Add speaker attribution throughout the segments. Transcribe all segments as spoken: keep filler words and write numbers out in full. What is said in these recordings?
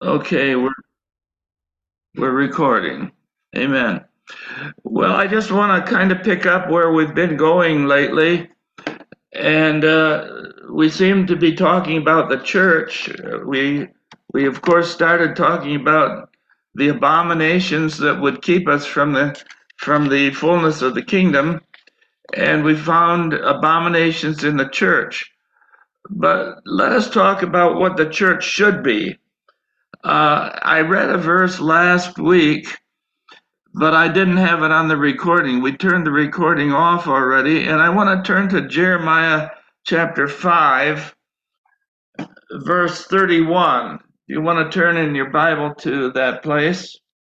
Speaker 1: Okay, we're we're recording. Amen. Well, I just want to kind of pick up where we've been going lately, and uh, we seem to be talking about the church. We we of course started talking about the abominations that would keep us from the from the fullness of the kingdom, and we found abominations in the church. But let us talk about what the church should be. Uh, I read a verse last week, but I didn't have it on the recording. We turned the recording off already, and I want to turn to Jeremiah chapter five, verse thirty-one. You want to turn in your Bible to that place,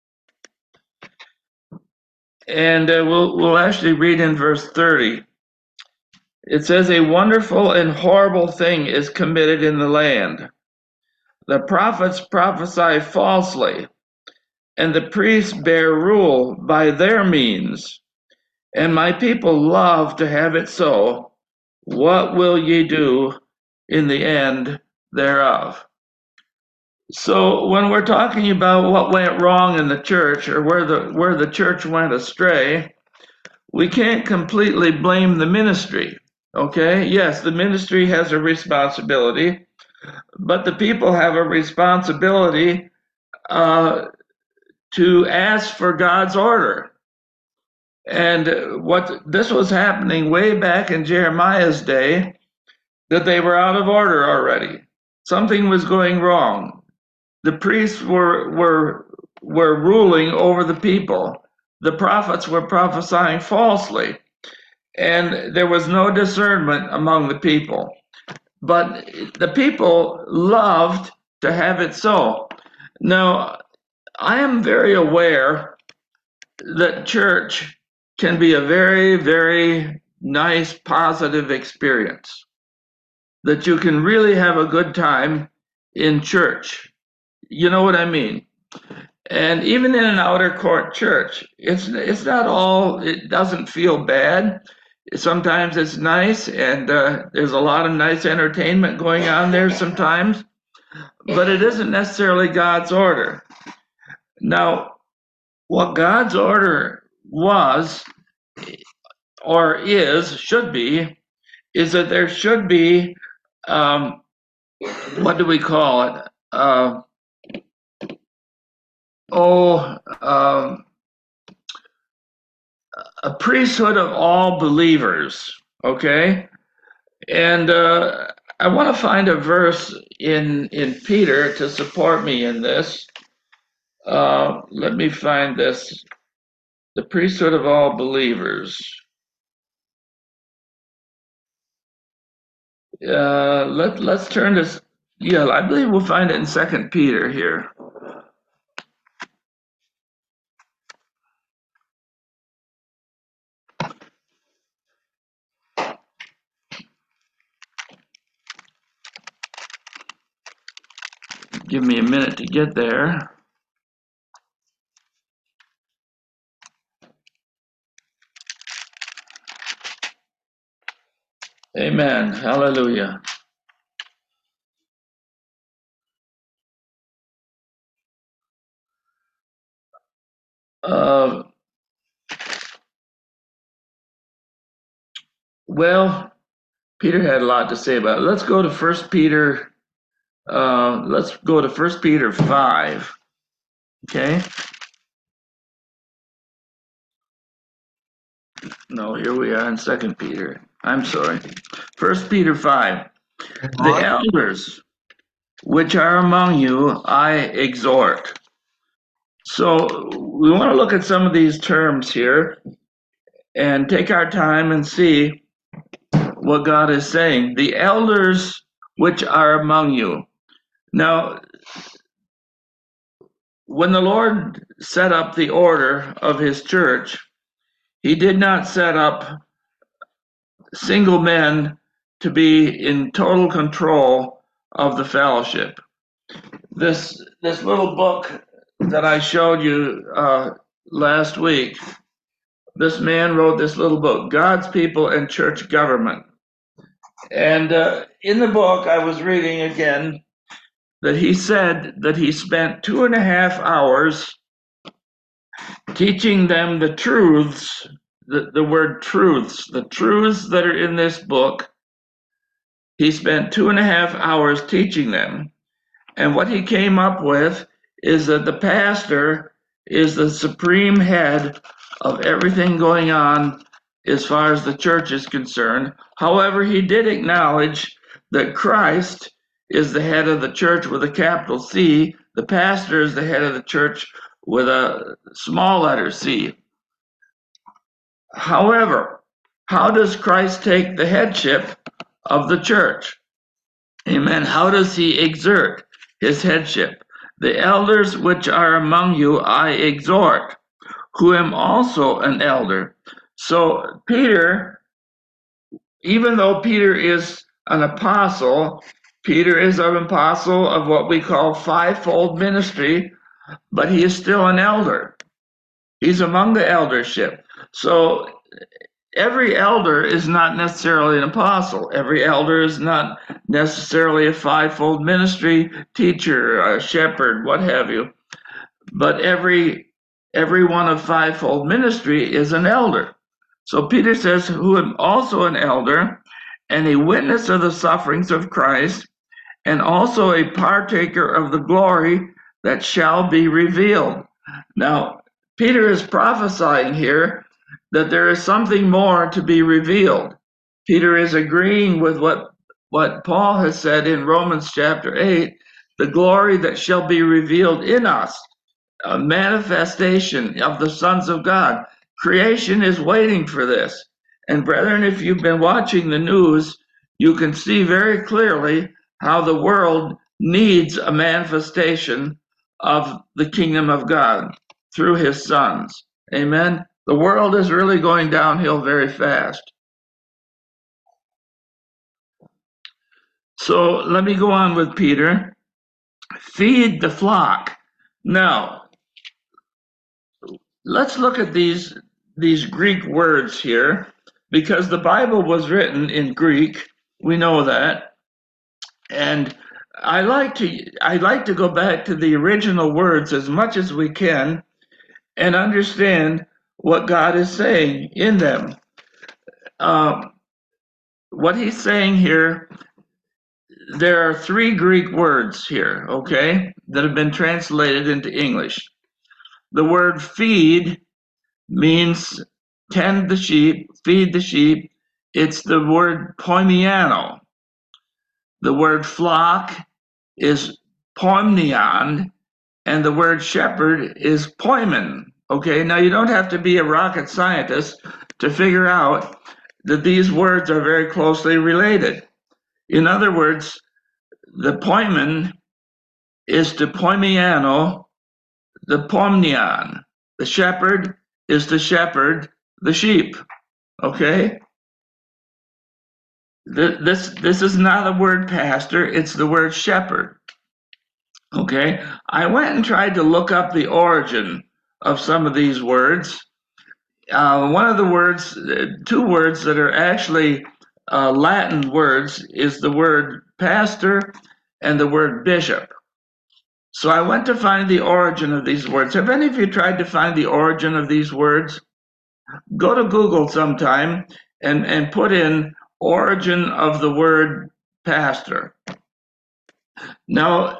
Speaker 1: and uh, we'll we'll actually read in verse thirty. It says, "A wonderful and horrible thing is committed in the land. The prophets prophesy falsely, and the priests bear rule by their means. And my people love to have it so. What will ye do in the end thereof?" So when we're talking about what went wrong in the church, or where the where the church went astray, we can't completely blame the ministry. Okay? Yes, the ministry has a responsibility, but the people have a responsibility uh, to ask for God's order. And what this was happening way back in Jeremiah's day, that they were out of order already. Something was going wrong. The priests were were were ruling over the people. The prophets were prophesying falsely, and there was no discernment among the people. But the people loved to have it so. Now, I am very aware that church can be a very, very nice, positive experience, that you can really have a good time in church. You know what I mean? And even in an outer court church, it's it's not all. It doesn't feel bad. Sometimes it's nice, and uh, there's a lot of nice entertainment going on there sometimes, but it isn't necessarily God's order. Now, what God's order was, or is, should be, is that there should be, um, what do we call it? Uh, oh, um, a priesthood of all believers. Okay, and uh, I want to find a verse in in Peter to support me in this. Uh, let me find this: the priesthood of all believers. Uh, let let's turn this. Yeah, I believe we'll find it in Second Peter here. Give me a minute to get there. Amen. Hallelujah. Uh, well, Peter had a lot to say about it. Let's go to First Peter. Uh, let's go to First Peter five. Okay. No, here we are in Second Peter. I'm sorry. First Peter five. The elders which are among you, I exhort. So we want to look at some of these terms here and take our time and see what God is saying. The elders which are among you. Now, when the Lord set up the order of his church, he did not set up single men to be in total control of the fellowship. This this little book that I showed you uh, last week, this man wrote this little book, God's People and Church Government. And uh, in the book, I was reading again, that he said that he spent two and a half hours teaching them the truths, the, the word truths, the truths that are in this book. He spent two and a half hours teaching them. And what he came up with is that the pastor is the supreme head of everything going on as far as the church is concerned. However, he did acknowledge that Christ is the head of the church with a capital C. The pastor is the head of the church with a small letter C. However, how does Christ take the headship of the church? Amen. How does he exert his headship? The elders which are among you I exhort, who am also an elder. So Peter, even though Peter is an apostle, Peter is an apostle of what we call fivefold ministry, but he is still an elder. He's among the eldership. So every elder is not necessarily an apostle. Every elder is not necessarily a fivefold ministry teacher, a shepherd, what have you. But every every one of fivefold ministry is an elder. So Peter says, who am also an elder and a witness of the sufferings of Christ, and also a partaker of the glory that shall be revealed. Now, Peter is prophesying here that there is something more to be revealed. Peter is agreeing with what, what Paul has said in Romans chapter eight, the glory that shall be revealed in us, a manifestation of the sons of God. Creation is waiting for this. And brethren, if you've been watching the news, you can see very clearly how the world needs a manifestation of the kingdom of God through his sons. Amen. The world is really going downhill very fast. So let me go on with Peter. Feed the flock. Now, let's look at these, these Greek words here, because the Bible was written in Greek. We know that. And I like to I like to go back to the original words as much as we can and understand what God is saying in them. Um, what he's saying here, there are three Greek words here, okay, that have been translated into English. The word feed means tend the sheep, feed the sheep. It's the word poimiano. The word flock is poimnion, and the word shepherd is poimen. Okay, now you don't have to be a rocket scientist to figure out that these words are very closely related. In other words, the poimen is to poimiano, the pomnion. The shepherd is to shepherd the sheep. Okay? This, this is not the word pastor, it's the word shepherd. Okay? I went and tried to look up the origin of some of these words. Uh, one of the words, two words that are actually uh, Latin words is the word pastor and the word bishop. So I went to find the origin of these words. Have any of you tried to find the origin of these words? Go to Google sometime and, and put in origin of the word pastor. Now,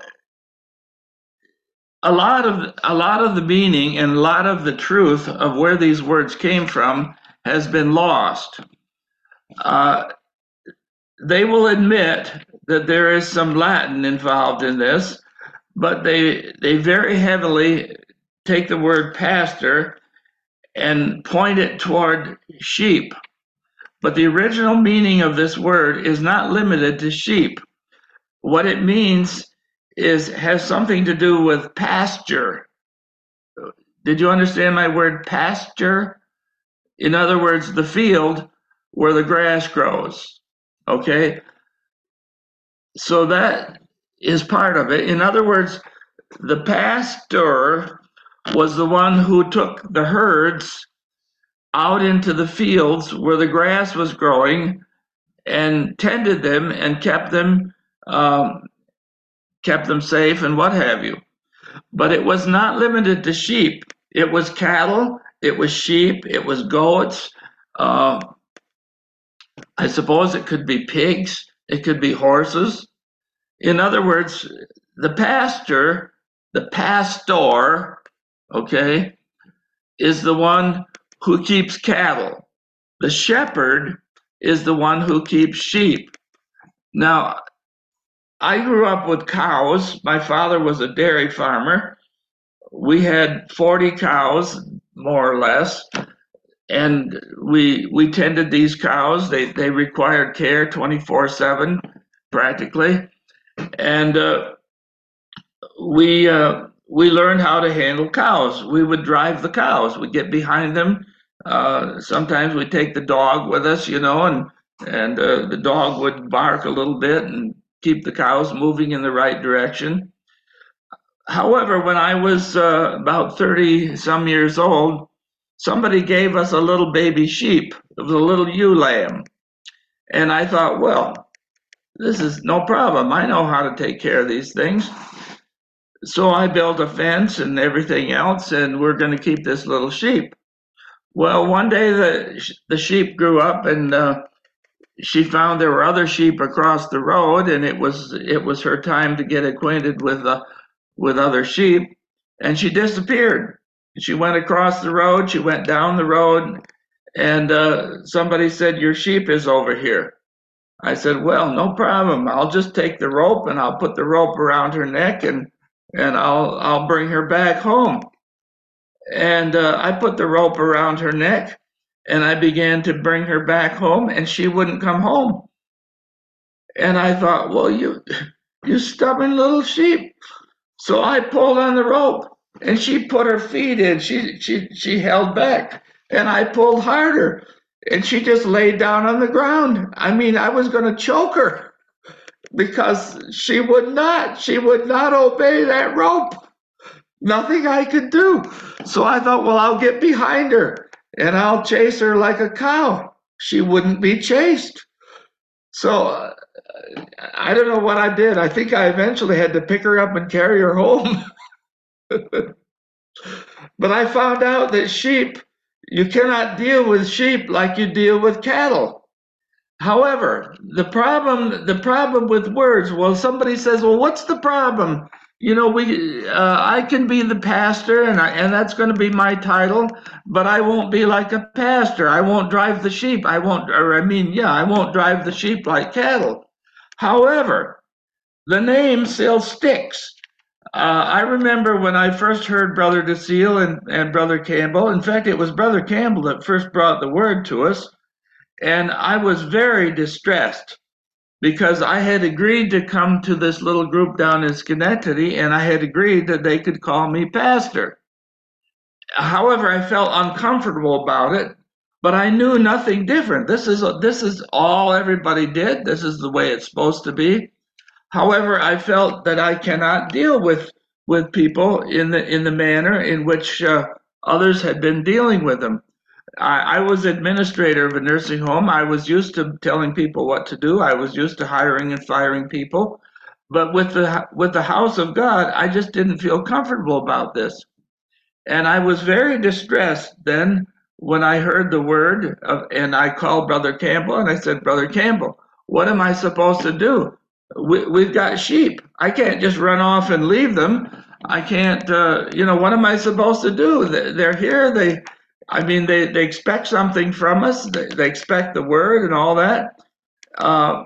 Speaker 1: a lot of a lot of the meaning and a lot of the truth of where these words came from has been lost. Uh, they will admit that there is some Latin involved in this, but they they very heavily take the word pastor and point it toward sheep. But the original meaning of this word is not limited to sheep. What it means is has something to do with pasture. Did you understand my word pasture? In other words, the field where the grass grows. Okay? So that is part of it. In other words, the pastor was the one who took the herds out into the fields where the grass was growing and tended them and kept them um, kept them safe and what have you. But it was not limited to sheep. It was cattle, it was sheep, it was goats. Uh, I suppose it could be pigs, it could be horses. In other words, the pastor, the pastor, okay, is the one who keeps cattle. The shepherd is the one who keeps sheep. Now, I grew up with cows. My father was a dairy farmer. We had forty cows, more or less, and we we tended these cows. They they required care twenty-four seven, practically, and uh, we uh, we learned how to handle cows. We would drive the cows. We'd get behind them. Uh, sometimes we'd take the dog with us, you know, and and uh, the dog would bark a little bit and keep the cows moving in the right direction. However, when I was uh, about thirty some years old, somebody gave us a little baby sheep. It was a little ewe lamb. And I thought, well, this is no problem. I know how to take care of these things. So I built a fence and everything else, and we're going to keep this little sheep. Well, one day the the sheep grew up, and uh, she found there were other sheep across the road, and it was it was her time to get acquainted with uh, with other sheep, and she disappeared. She went across the road. She went down the road, and uh, somebody said, "Your sheep is over here." I said, "Well, no problem. I'll just take the rope and I'll put the rope around her neck and and I'll I'll bring her back home." And uh, I put the rope around her neck and I began to bring her back home, and she wouldn't come home. And I thought, well, you you stubborn little sheep. So I pulled on the rope and she put her feet in. She she she held back and I pulled harder and she just laid down on the ground. I mean, I was going to choke her because she would not. She would not obey that rope. Nothing I could do. So I thought, well, I'll get behind her and I'll chase her like a cow. She wouldn't be chased. So uh, I don't know what I did. I think I eventually had to pick her up and carry her home. But I found out that sheep, you cannot deal with sheep like you deal with cattle. However, the problem the problem with words, well, somebody says, well, what's the problem? You know, we uh, I can be the pastor, and I, and that's going to be my title, but I won't be like a pastor. I won't drive the sheep. I won't, or I mean, yeah, I won't drive the sheep like cattle. However, the name still sticks. Uh, I remember when I first heard Brother DeSeal and, and Brother Campbell. In fact, it was Brother Campbell that first brought the word to us, and I was very distressed because I had agreed to come to this little group down in Schenectady, and I had agreed that they could call me pastor. However, I felt uncomfortable about it, but I knew nothing different. This is this is all everybody did. This is the way it's supposed to be. However, I felt that I cannot deal with with people in the in the manner in which uh, others had been dealing with them. I, I was administrator of a nursing home. I was used to telling people what to do. I was used to hiring and firing people. But with the with the house of God, I just didn't feel comfortable about this. And I was very distressed then when I heard the word of, and I called Brother Campbell and I said, Brother Campbell, what am I supposed to do? We, we've got sheep. I can't just run off and leave them. I can't, uh, you know, what am I supposed to do? They're here. They, I mean, they, they expect something from us. They, they expect the word and all that. Uh,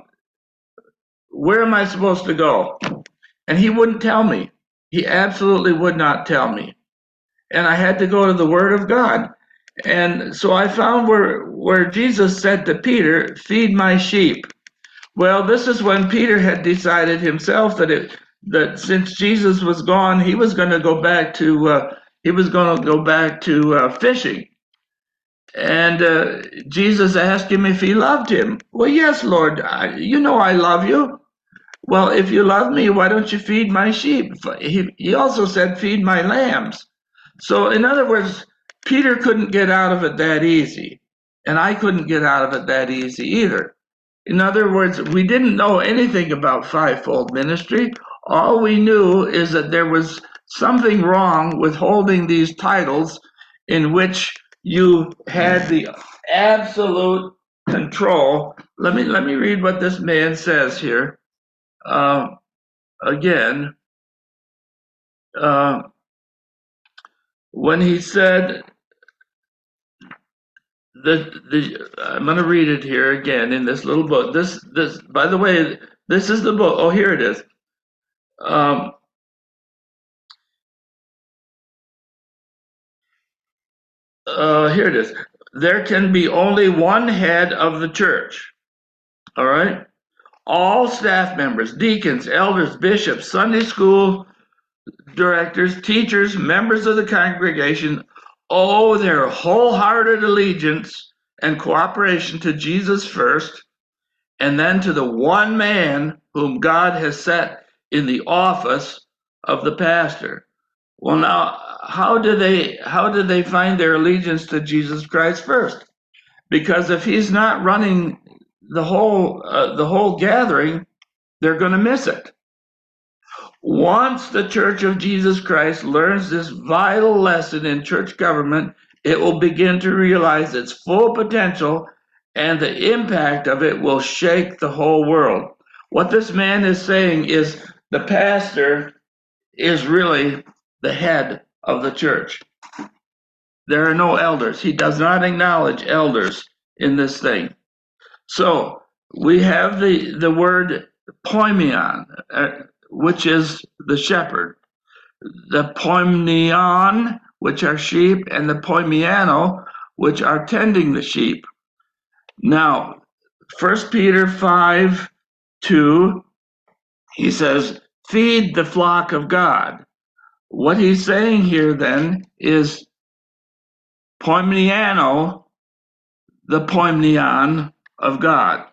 Speaker 1: where am I supposed to go? And he wouldn't tell me. He absolutely would not tell me. And I had to go to the Word of God. And so I found where, where Jesus said to Peter, feed my sheep. Well, this is when Peter had decided himself that it, that since Jesus was gone, he was going to go back to uh, he was going to go back to uh, fishing. And uh, Jesus asked him if he loved him. Well, yes, Lord, I, you know I love you. Well, if you love me, why don't you feed my sheep? He, he also said, feed my lambs. So in other words, Peter couldn't get out of it that easy. And I couldn't get out of it that easy either. In other words, we didn't know anything about fivefold ministry. All we knew is that there was something wrong with holding these titles in which you had the absolute control. Let me let me read what this man says here. Uh, again, uh, when he said the the I'm going to read it here again in this little book. This this by the way, this is the book. Oh, here it is. Um, uh, here it is. There can be only one head of the church. All right. All staff members, deacons, elders, bishops, Sunday school directors, teachers, members of the congregation owe their wholehearted allegiance and cooperation to Jesus first, and then to the one man whom God has set in the office of the pastor. Well, now, how do they how did they find their allegiance to Jesus Christ first? Because if he's not running the whole uh, the whole gathering, they're going to miss it. Once the Church of Jesus Christ learns this vital lesson in church government, it will begin to realize its full potential, and the impact of it will shake the whole world. What this man is saying is the pastor is really the head of the church. There are no elders. He does not acknowledge elders in this thing. So we have the, the word poimeon, uh, which is the shepherd, the poimneon, which are sheep, and the poimiano, which are tending the sheep. Now, First Peter five two, he says, feed the flock of God. What he's saying here then is poimneano, the poimneon of God.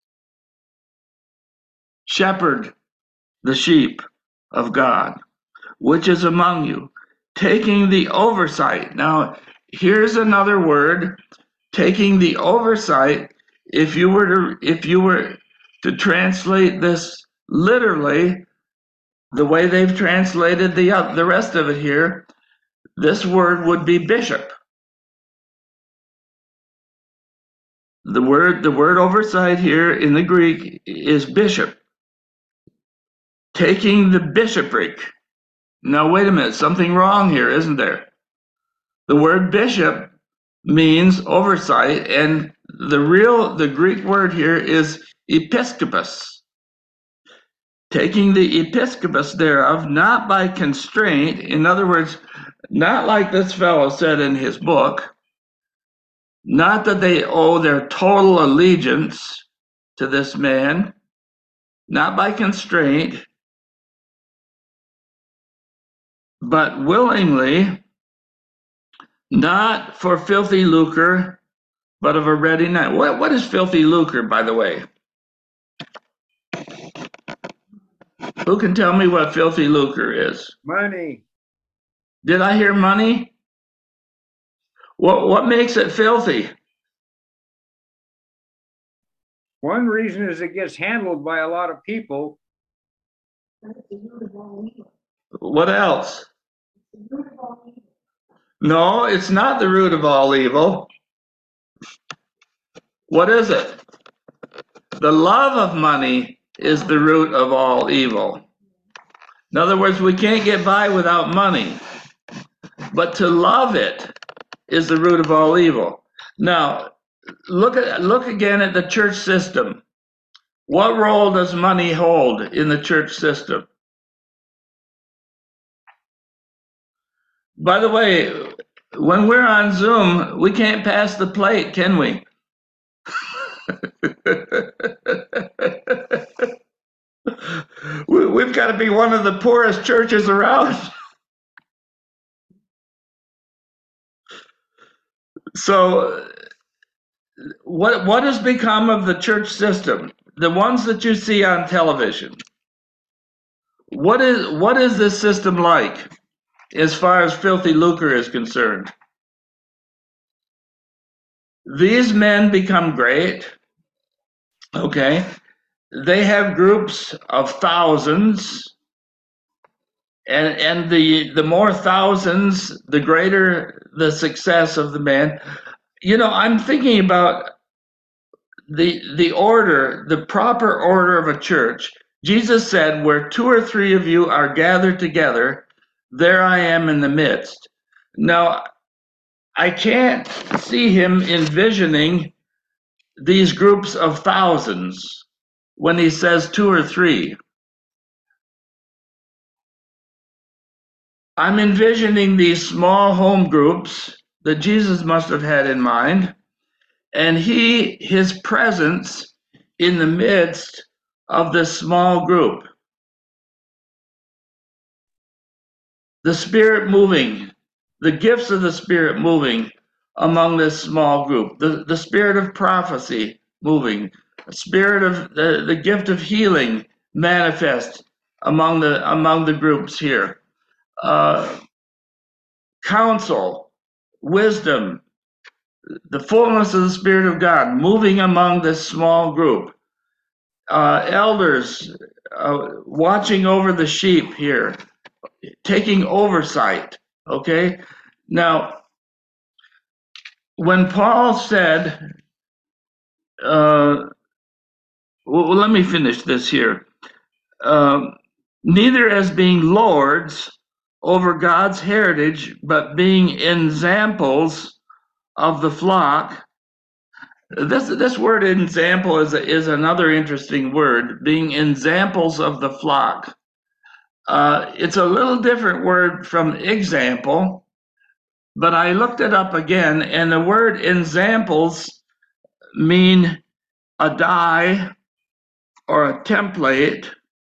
Speaker 1: Shepherd the sheep of God, which is among you, taking the oversight. Now, here's another word, taking the oversight. If you were to, if you were to translate this literally, the way they've translated the uh, the rest of it here, this word would be bishop. The word the word oversight here in the Greek is bishop, taking the bishopric. Now, wait a minute, something wrong here, isn't there? The word bishop means oversight, and the real, the Greek word here is episkopos. Taking the episkopos thereof, not by constraint, in other words, not like this fellow said in his book, not that they owe their total allegiance to this man, not by constraint, but willingly, not for filthy lucre, but of a ready night. What, what is filthy lucre, by the way? Who can tell me what filthy lucre is?
Speaker 2: Money.
Speaker 1: Did I hear money? What, what makes it filthy?
Speaker 2: One reason is it gets handled by a lot of people.
Speaker 1: What else? No, it's not the root of all evil. What is it? The love of money is the root of all evil. In other words, we can't get by without money, but to love it is the root of all evil. Now, look at look again at the church system. What role does money hold in the church system? By the way, when we're on Zoom, we can't pass the plate, can we? We've got to be one of the poorest churches around. So what what has become of the church system? The ones that you see on television. What is what is this system like as far as filthy lucre is concerned? These men become great. Okay. They have groups of thousands, and and the the more thousands, the greater the success of the man. You know, I'm thinking about the the order, the proper order of a church. Jesus said, "Where two or three of you are gathered together, there I am in the midst." Now, I can't see him envisioning these groups of thousands when he says two or three. I'm envisioning these small home groups that Jesus must have had in mind, and he, his presence in the midst of this small group. The Spirit moving, the gifts of the Spirit moving among this small group, the, the spirit of prophecy moving, the spirit of the, the gift of healing manifest among the among the groups here. Uh, counsel, wisdom, the fullness of the Spirit of God moving among this small group. Uh, elders uh, watching over the sheep here, taking oversight. Okay, now when Paul said, uh, well, let me finish this here. Um, neither as being lords over God's heritage, but being examples of the flock. This this word example is is another interesting word. Being examples of the flock. Uh, it's a little different word from example, but I looked it up again, and the word examples mean a die or a template,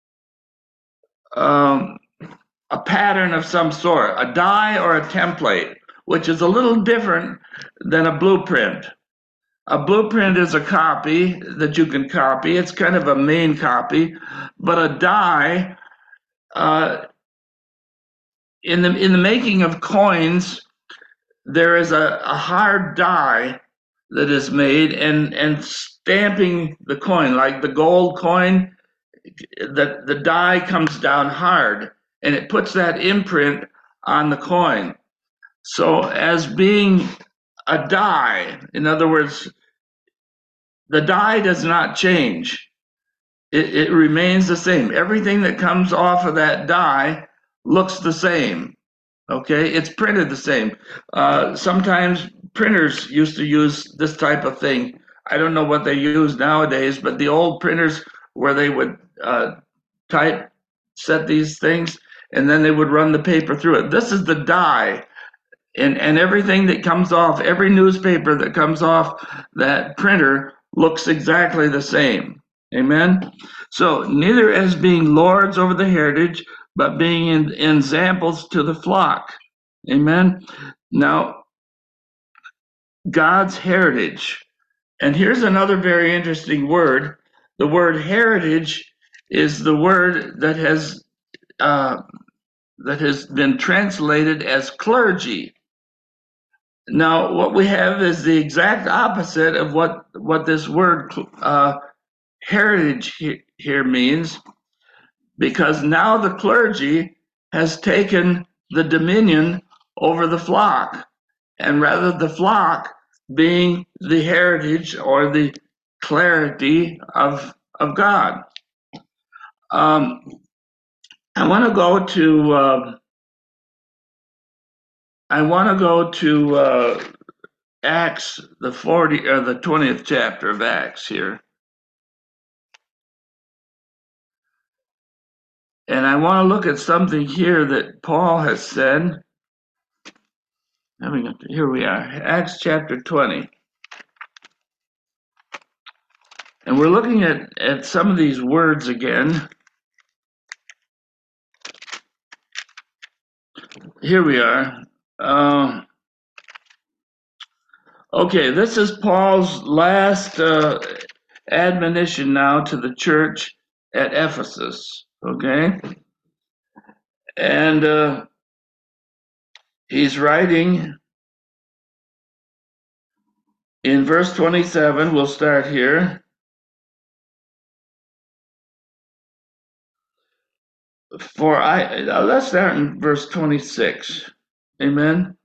Speaker 1: um, a pattern of some sort, a die or a template, which is a little different than a blueprint. A blueprint is a copy that you can copy. It's kind of a main copy, but a die, uh, in the in the making of coins, there is a, a hard die that is made, and and stamping the coin, like the gold coin, the the die comes down hard, and it puts that imprint on the coin. So as being a die, in other words, the die does not change. It, it remains the same. Everything that comes off of that die looks the same. Okay, it's printed the same. Uh, sometimes printers used to use this type of thing. I don't know what they use nowadays, but the old printers where they would uh, type set these things, and then they would run the paper through it. This is the die, and and everything that comes off, every newspaper that comes off that printer looks exactly the same. Amen. So neither as being lords over the heritage, but being in, in examples to the flock. Amen. Now, God's heritage. And here's another very interesting word. The word heritage is the word that has uh, that has been translated as clergy. Now, what we have is the exact opposite of what what this word uh, heritage he, here means, because now the clergy has taken the dominion over the flock, and rather the flock being the heritage or the clarity of of God. Um, I want to go to uh, I want to go to uh, Acts, the forty or the twentieth chapter of Acts here, and I want to look at something here that Paul has said. Here we are, Acts chapter twenty. And we're looking at, at some of these words again. Here we are. Uh, okay, this is Paul's last uh, admonition now to the church at Ephesus. Okay? And uh, he's writing in verse twenty-seven. We'll start here. For I, uh, let's start in verse twenty-six. Amen.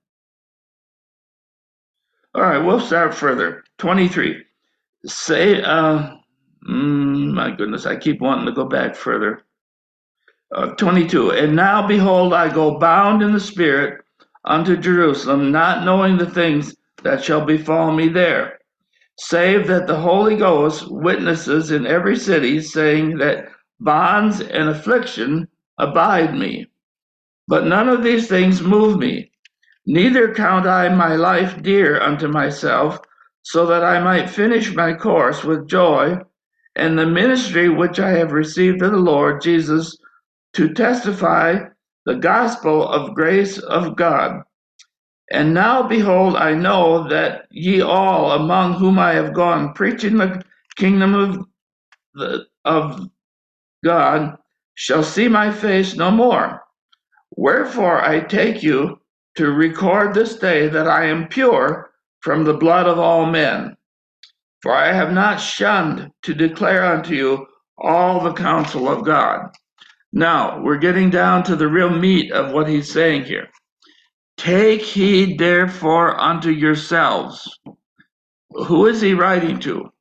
Speaker 1: All right, we'll start further. twenty-three. Say, uh, mm, my goodness, I keep wanting to go back further. Uh, twenty-two. And now behold, I go bound in the Spirit unto Jerusalem, not knowing the things that shall befall me there, save that the Holy Ghost witnesses in every city, saying that bonds and affliction abide me. But none of these things move me, neither count I my life dear unto myself, so that I might finish my course with joy, and the ministry which I have received of the Lord Jesus, to testify the gospel of grace of God. And now, behold, I know that ye all among whom I have gone preaching the kingdom of the, of God shall see my face no more. Wherefore I take you to record this day that I am pure from the blood of all men. For I have not shunned to declare unto you all the counsel of God. Now, we're getting down to the real meat of what he's saying here. Take heed therefore unto yourselves. Who is he writing to?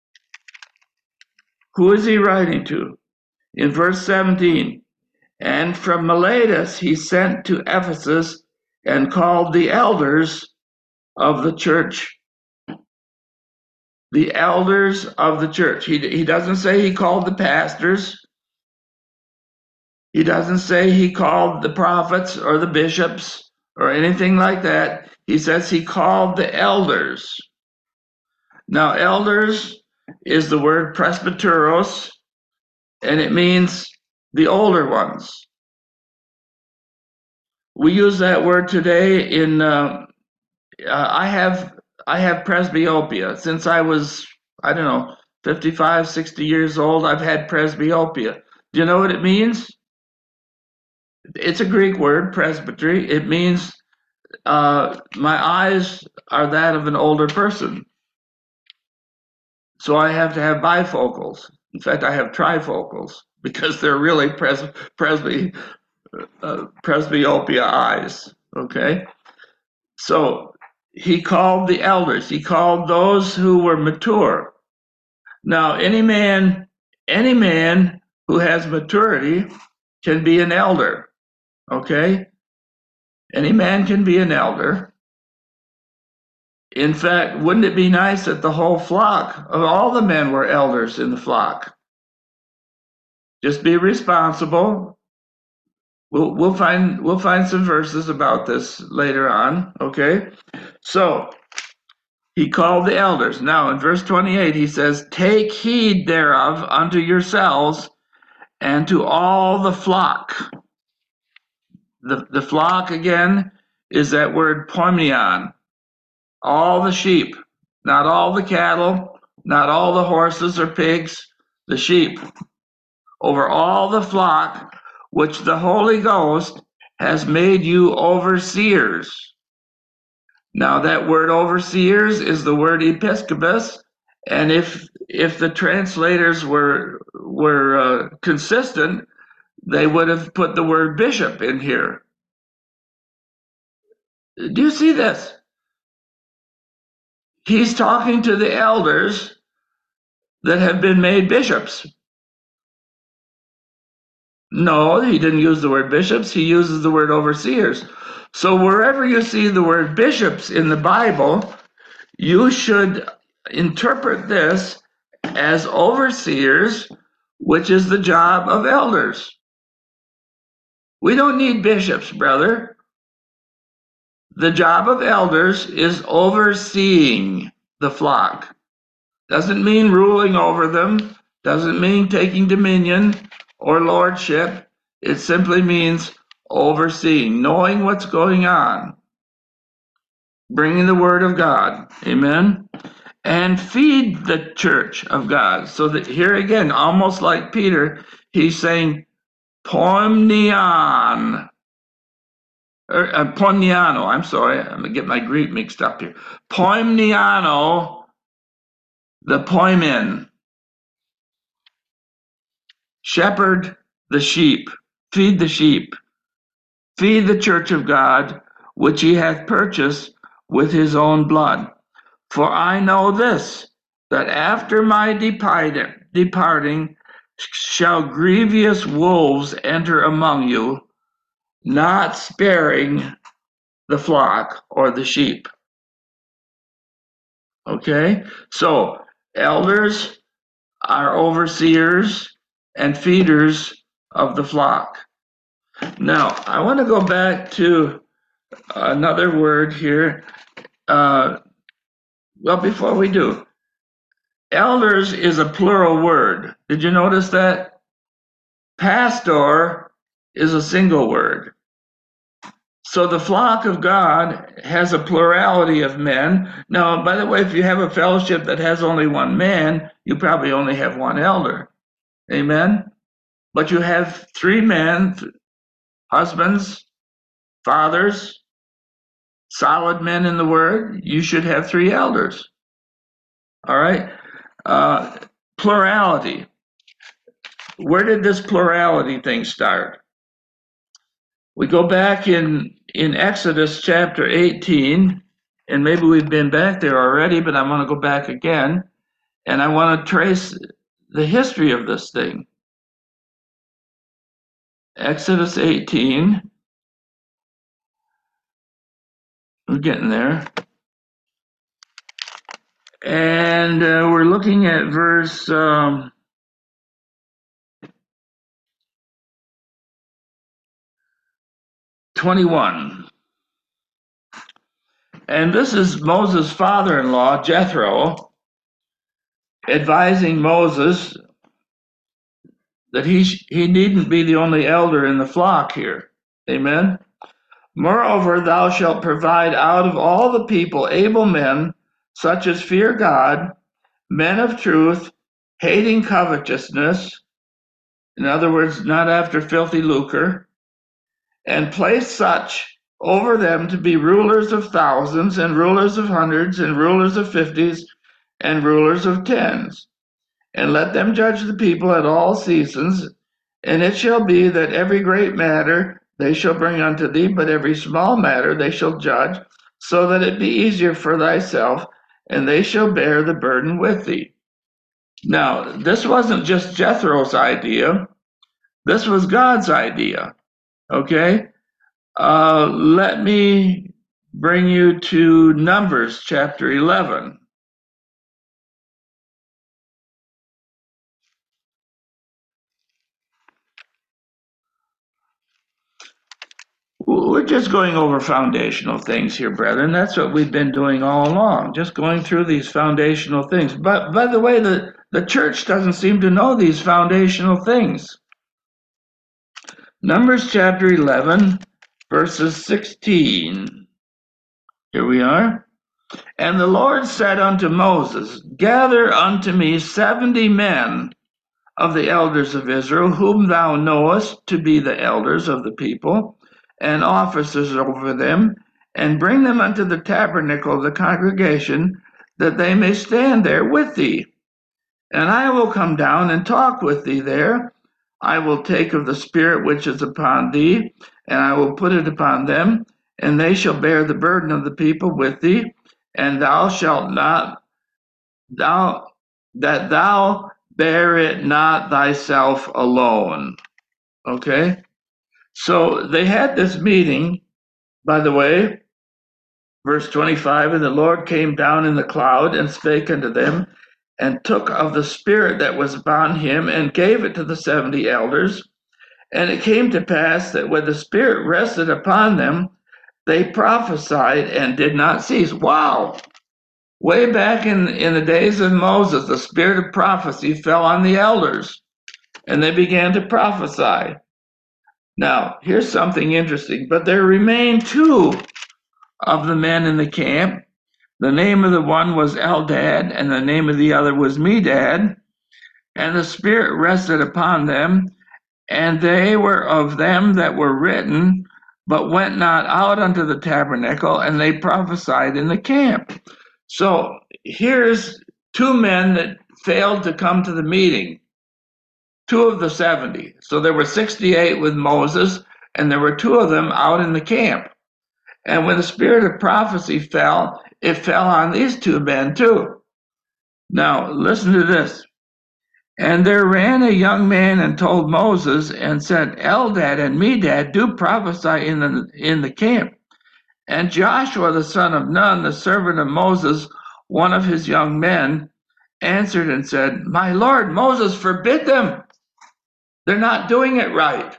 Speaker 1: Who is he writing to? In verse seventeen, and from Miletus he sent to Ephesus and called the elders of the church. The elders of the church. He, he doesn't say he called the pastors. He doesn't say he called the prophets or the bishops or anything like that. He says he called the elders. Now, elders is the word presbyteros, and it means the older ones. We use that word today in, uh, uh, I have I have presbyopia. Since I was, I don't know, fifty-five, sixty years old, I've had presbyopia. Do you know what it means? It's a Greek word, presbytery. It means uh, my eyes are that of an older person. So I have to have bifocals. In fact, I have trifocals because they're really pres presby uh, presbyopia eyes. Okay, so he called the elders. He called those who were mature. Now, any man, any man who has maturity can be an elder. Okay, any man can be an elder. In fact, wouldn't it be nice that the whole flock of all the men were elders in the flock? Just be responsible. We'll we'll find we'll find some verses about this later on, okay? So he called the elders. Now in verse twenty-eight he says, "Take heed thereof unto yourselves and to all the flock." The the flock again is that word poimeon. All the sheep, not all the cattle, not all the horses or pigs, the sheep. Over all the flock which the Holy Ghost has made you overseers. Now that word overseers is the word episkopos, and if if the translators were were uh, consistent, they would have put the word bishop in here. Do you see this? He's talking to the elders that have been made bishops. No, he didn't use the word bishops. He uses the word overseers. So wherever you see the word bishops in the Bible, you should interpret this as overseers, which is the job of elders. We don't need bishops, brother. The job of elders is overseeing the flock. Doesn't mean ruling over them, doesn't mean taking dominion or lordship. It simply means overseeing, knowing what's going on, bringing the word of God. Amen. And feed the church of God. So that here again, almost like Peter, he's saying poimneon, or uh, poimneano. I'm sorry, I'm gonna get my Greek mixed up here. Poimneano, the poimen. Shepherd the sheep. feed the sheep, feed the church of God, which he hath purchased with his own blood. For I know this, that after my departing shall grievous wolves enter among you, not sparing the flock or the sheep. Okay, so elders are overseers and feeders of the flock. Now, I want to go back to another word here. Uh, well, before we do, elders is a plural word. Did you notice that? Pastor is a single word. So the flock of God has a plurality of men. Now, by the way, if you have a fellowship that has only one man, you probably only have one elder. Amen? But you have three men, husbands, fathers, solid men in the word. You should have three elders. All right? Uh, plurality. Where did this plurality thing start? We go back in, in Exodus chapter eighteen, and maybe we've been back there already, but I want to go back again, and I want to trace the history of this thing. Exodus eighteen, we're getting there. And uh, we're looking at verse um, twenty-one. And this is Moses' father-in-law, Jethro, advising Moses that he, he needn't be the only elder in the flock here. Amen? Moreover, thou shalt provide out of all the people able men, such as fear God, men of truth, hating covetousness, in other words, not after filthy lucre, and place such over them to be rulers of thousands, and rulers of hundreds, and rulers of fifties, and rulers of tens. And let them judge the people at all seasons. And it shall be that every great matter they shall bring unto thee, but every small matter they shall judge, so that it be easier for thyself, and they shall bear the burden with thee. Now, this wasn't just Jethro's idea. This was God's idea. Okay? Uh, let me bring you to Numbers chapter eleven. We're just going over foundational things here, brethren. That's what we've been doing all along, just going through these foundational things. But by the way, the, the church doesn't seem to know these foundational things. Numbers chapter eleven, verses sixteen. Here we are. And the Lord said unto Moses, gather unto me seventy men of the elders of Israel, whom thou knowest to be the elders of the people, and officers over them, and bring them unto the tabernacle of the congregation, that they may stand there with thee. And I will come down and talk with thee there. I will take of the Spirit which is upon thee, and I will put it upon them, and they shall bear the burden of the people with thee, and thou shalt not, thou, that thou bear it not thyself alone. Okay? So they had this meeting, by the way, verse twenty-five, and the Lord came down in the cloud and spake unto them, and took of the Spirit that was upon him, and gave it to the seventy elders. And it came to pass that when the Spirit rested upon them, they prophesied and did not cease. Wow! Way back in, in the days of Moses, the spirit of prophecy fell on the elders, and they began to prophesy. Now, here's something interesting. But there remained two of the men in the camp. The name of the one was Eldad, and the name of the other was Medad. And the Spirit rested upon them, and they were of them that were written, but went not out unto the tabernacle, and they prophesied in the camp. So here's two men that failed to come to the meeting. two of the seventy. So there were sixty-eight with Moses, and there were two of them out in the camp. And when the spirit of prophecy fell, it fell on these two men too. Now, listen to this. And there ran a young man and told Moses and said, Eldad and Medad do prophesy in the, in the camp. And Joshua, the son of Nun, the servant of Moses, one of his young men, answered and said, My Lord, Moses, forbid them. They're not doing it right.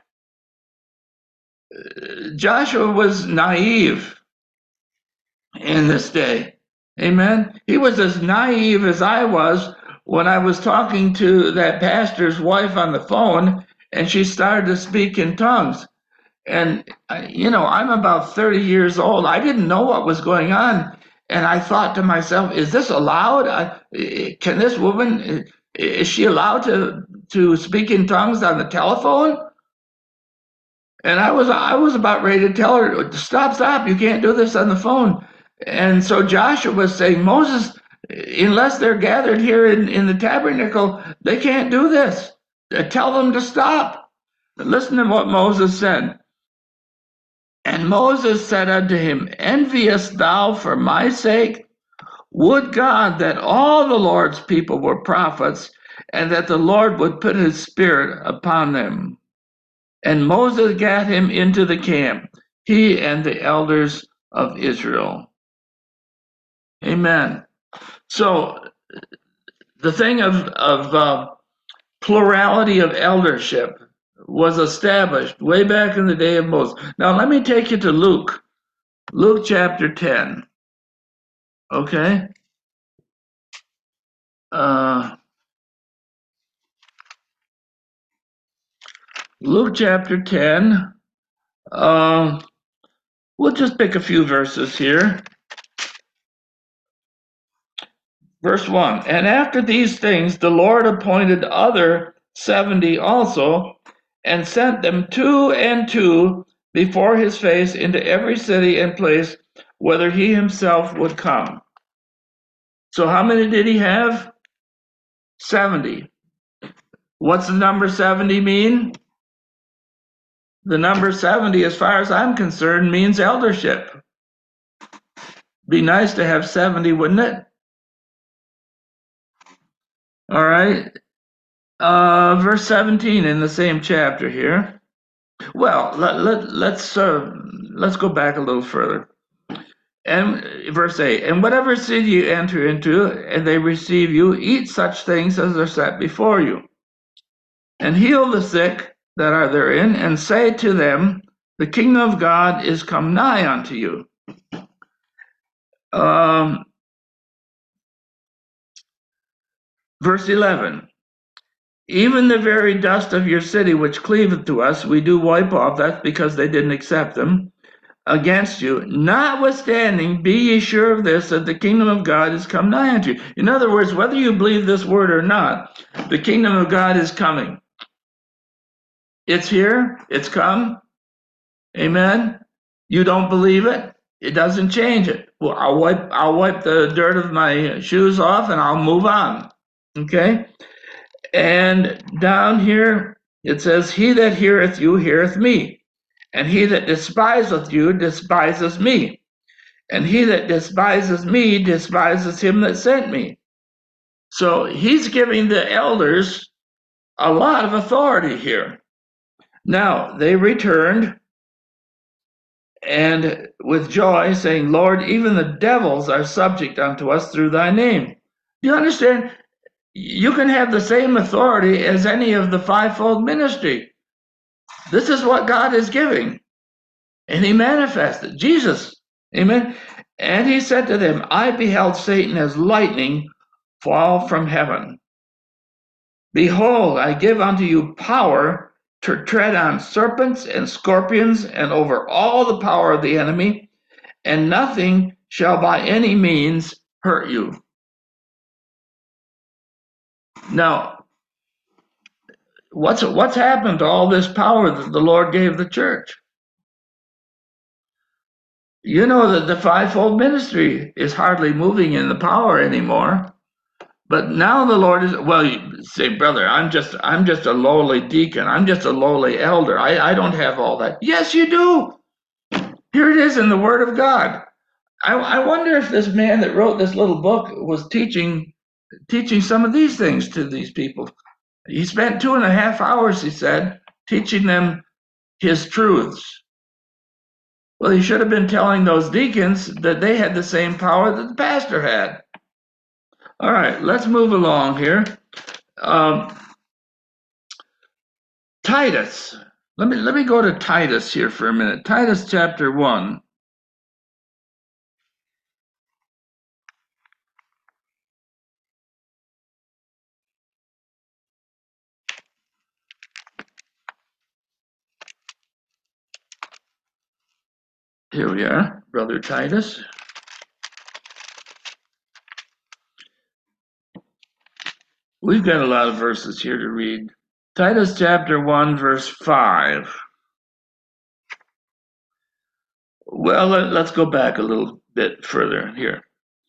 Speaker 1: Joshua was naive in this day. Amen. He was as naive as I was when I was talking to that pastor's wife on the phone and she started to speak in tongues. And, you know, I'm about thirty years old. I didn't know what was going on. And I thought to myself, is this allowed? I, can this woman, is she allowed to, to speak in tongues on the telephone? And I was I was about ready to tell her, stop, stop, you can't do this on the phone. And so Joshua was saying, Moses, unless they're gathered here in, in the tabernacle, they can't do this. Tell them to stop. Listen to what Moses said. And Moses said unto him, Envious thou for my sake? Would God that all the Lord's people were prophets, and that the Lord would put his spirit upon them. And Moses gat him into the camp, he and the elders of Israel. Amen. So the thing of, of uh, plurality of eldership was established way back in the day of Moses. Now let me take you to Luke, Luke chapter ten. Okay? Uh, Luke chapter ten. Uh, we'll just pick a few verses here. Verse one, and after these things the Lord appointed other seventy also, and sent them two and two before his face into every city and place whither he himself would come. So how many did he have? seventy. What's the number seventy mean? The number seventy, as far as I'm concerned, means eldership. Be nice to have seventy, wouldn't it? All right. Uh, verse seventeen in the same chapter here. Well, let, let, let's uh, let's go back a little further. And verse eight, and whatever city you enter into, and they receive you, eat such things as are set before you, and heal the sick that are therein, and say to them, the kingdom of God is come nigh unto you. Um, verse eleven, even the very dust of your city which cleaveth to us, we do wipe off. That's because they didn't accept them. Against you, notwithstanding, be ye sure of this, that the kingdom of God is come nigh unto you. In other words, whether you believe this word or not, the kingdom of God is coming. It's here, it's come. Amen. You don't believe it, it doesn't change it. Well, I'll wipe I'll wipe the dirt of my shoes off and I'll move on. Okay? And down here it says, he that heareth you heareth me. And he that despiseth you despises me. And he that despises me despises him that sent me. So he's giving the elders a lot of authority here. Now they returned and with joy saying, Lord, even the devils are subject unto us through thy name. Do you understand? You can have the same authority as any of the fivefold ministry. This is what God is giving. And he manifested, Jesus, amen. And he said to them, I beheld Satan as lightning fall from heaven. Behold, I give unto you power to tread on serpents and scorpions and over all the power of the enemy, and nothing shall by any means hurt you. Now, what's, what's happened to all this power that the Lord gave the church? You know that the fivefold ministry is hardly moving in the power anymore, But now the Lord is, well, you say, brother, I'm just, I'm just a lowly deacon. I'm just a lowly elder. I, I don't have all that. Yes, you do. Here it is in the Word of God. I, I wonder if this man that wrote this little book was teaching, teaching some of these things to these people. He spent two and a half hours, he said, teaching them his truths. Well, he should have been telling those deacons that they had the same power that the pastor had. All right, let's move along here. Um, Titus. Let me let me go to Titus here for a minute. Titus chapter one. Here we are, brother Titus. We've got a lot of verses here to read. Titus chapter one, verse five. Well, let, let's go back a little bit further here.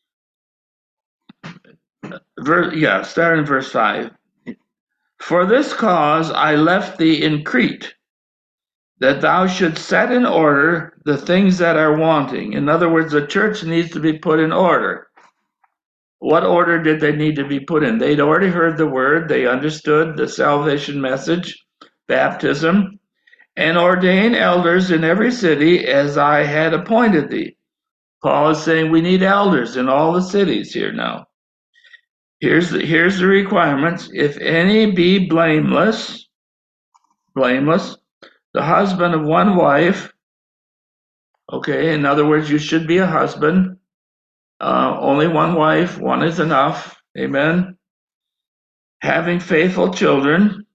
Speaker 1: Ver, yeah, start in verse five. For this cause I left thee in Crete, that thou shouldst set in order the things that are wanting. In other words, the church needs to be put in order. What order did they need to be put in? They'd already heard the word, they understood the salvation message, baptism, and ordain elders in every city as I had appointed thee. Paul is saying we need elders in all the cities here now. Here's the, here's the requirements. If any be blameless, blameless, the husband of one wife, okay, in other words, you should be a husband, uh, only one wife, one is enough, amen. Having faithful children,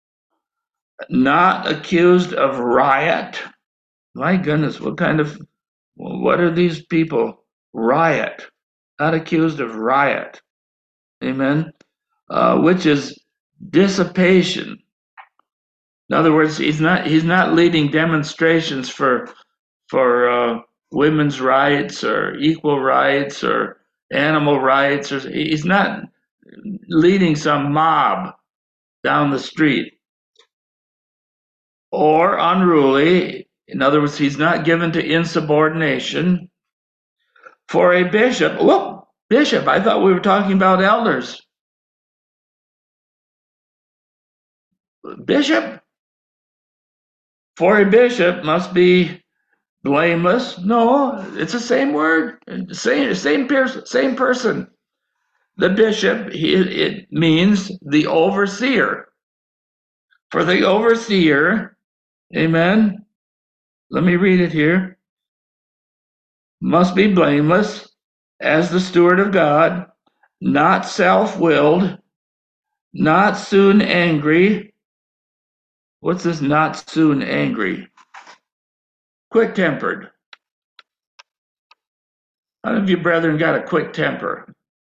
Speaker 1: not accused of riot. My goodness, what kind of, what are these people? Riot, not accused of riot, amen, uh, which is dissipation. In other words, he's not he's not leading demonstrations for for uh, women's rights or equal rights or animal rights, or he's not leading some mob down the street. Or unruly, in other words, he's not given to insubordination. For a bishop, whoop, bishop, I thought we were talking about elders. Bishop? For a bishop must be blameless. No, it's the same word, same same person, same person. The bishop, he, it means the overseer. For the overseer, amen. Let me read it here. Must be blameless as the steward of God, not self-willed, not soon angry. What's this not soon angry? Quick-tempered. How many of you brethren got a quick temper?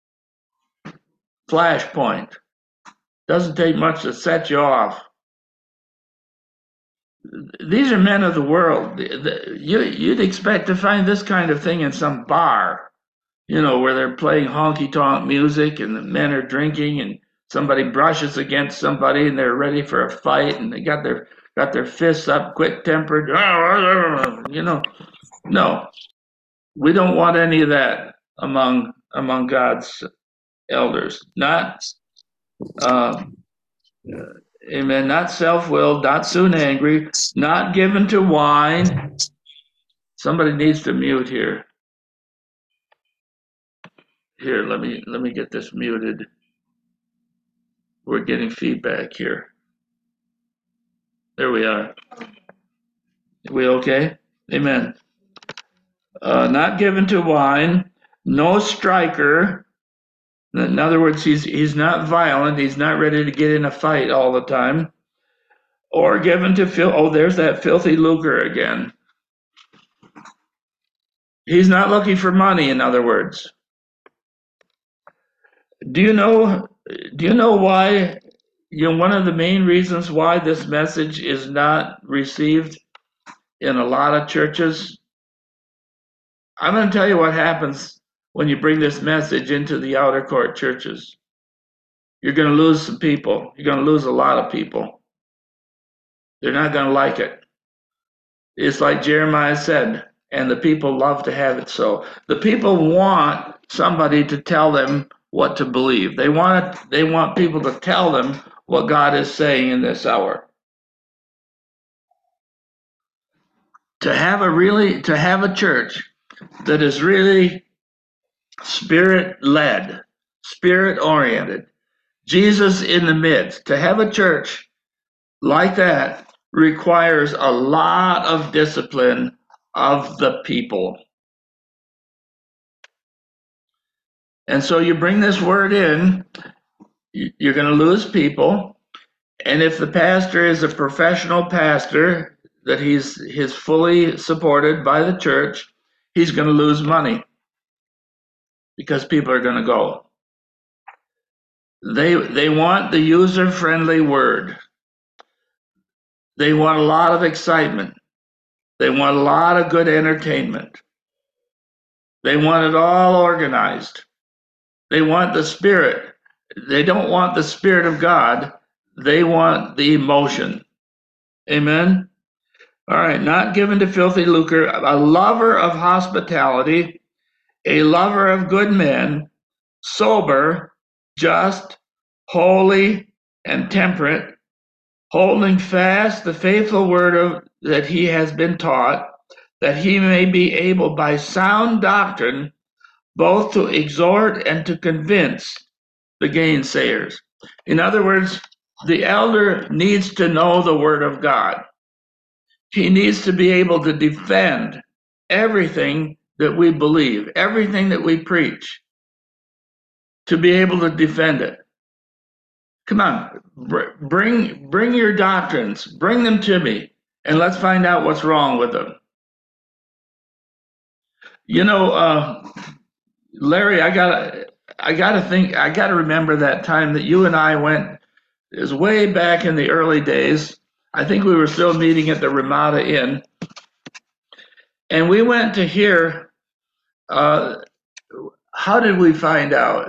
Speaker 1: Flashpoint. Doesn't take much to set you off. These are men of the world. You, you'd expect to find this kind of thing in some bar, you know, where they're playing honky-tonk music and the men are drinking and somebody brushes against somebody and they're ready for a fight and they got their got their fists up, quick-tempered, you know. No, we don't want any of that among among God's elders. Not, uh, amen, not self-willed, not soon angry, not given to wine. Somebody needs to mute here. Here, let me let me get this muted. We're getting feedback here. There we are. Are we okay? Amen. Uh, not given to wine, no striker. In other words, he's he's not violent. He's not ready to get in a fight all the time. Or given to fil- oh, there's that filthy lucre again. He's not looking for money, in other words. Do you know? Do you know why? You know, one of the main reasons why this message is not received in a lot of churches. I'm going to tell you what happens when you bring this message into the outer court churches. you're going to lose some people. You're going to lose a lot of people. They're not going to like it. It's like Jeremiah said, and the people love to have it so. The people want somebody to tell them what to believe. They want it, they want people to tell them what God is saying in this hour. To have a really to have a church that is really spirit led, spirit oriented, Jesus in the midst, to have a church like that requires a lot of discipline of the people. And so you bring this word in, you're going to lose people. And if the pastor is a professional pastor, that he's he's fully supported by the church, he's going to lose money because people are going to go. They they want the user-friendly word. They want a lot of excitement. They want a lot of good entertainment. They want it all organized. They want the spirit. They don't want the spirit of God. They want the emotion. Amen? All right, not given to filthy lucre, a lover of hospitality, a lover of good men, sober, just, holy, and temperate, holding fast the faithful word of that he has been taught, that he may be able by sound doctrine both to exhort and to convince the gainsayers. In other words, the elder needs to know the word of God. He needs to be able to defend everything that we believe, everything that we preach, to be able to defend it. Come on, bring bring your doctrines, bring them to me, and let's find out what's wrong with them. You know, uh, Larry, I gotta I gotta think, I gotta remember that time that you and I went. It was way back in the early days. I think we were still meeting at the Ramada Inn, and we went to hear. Uh, how did we find out?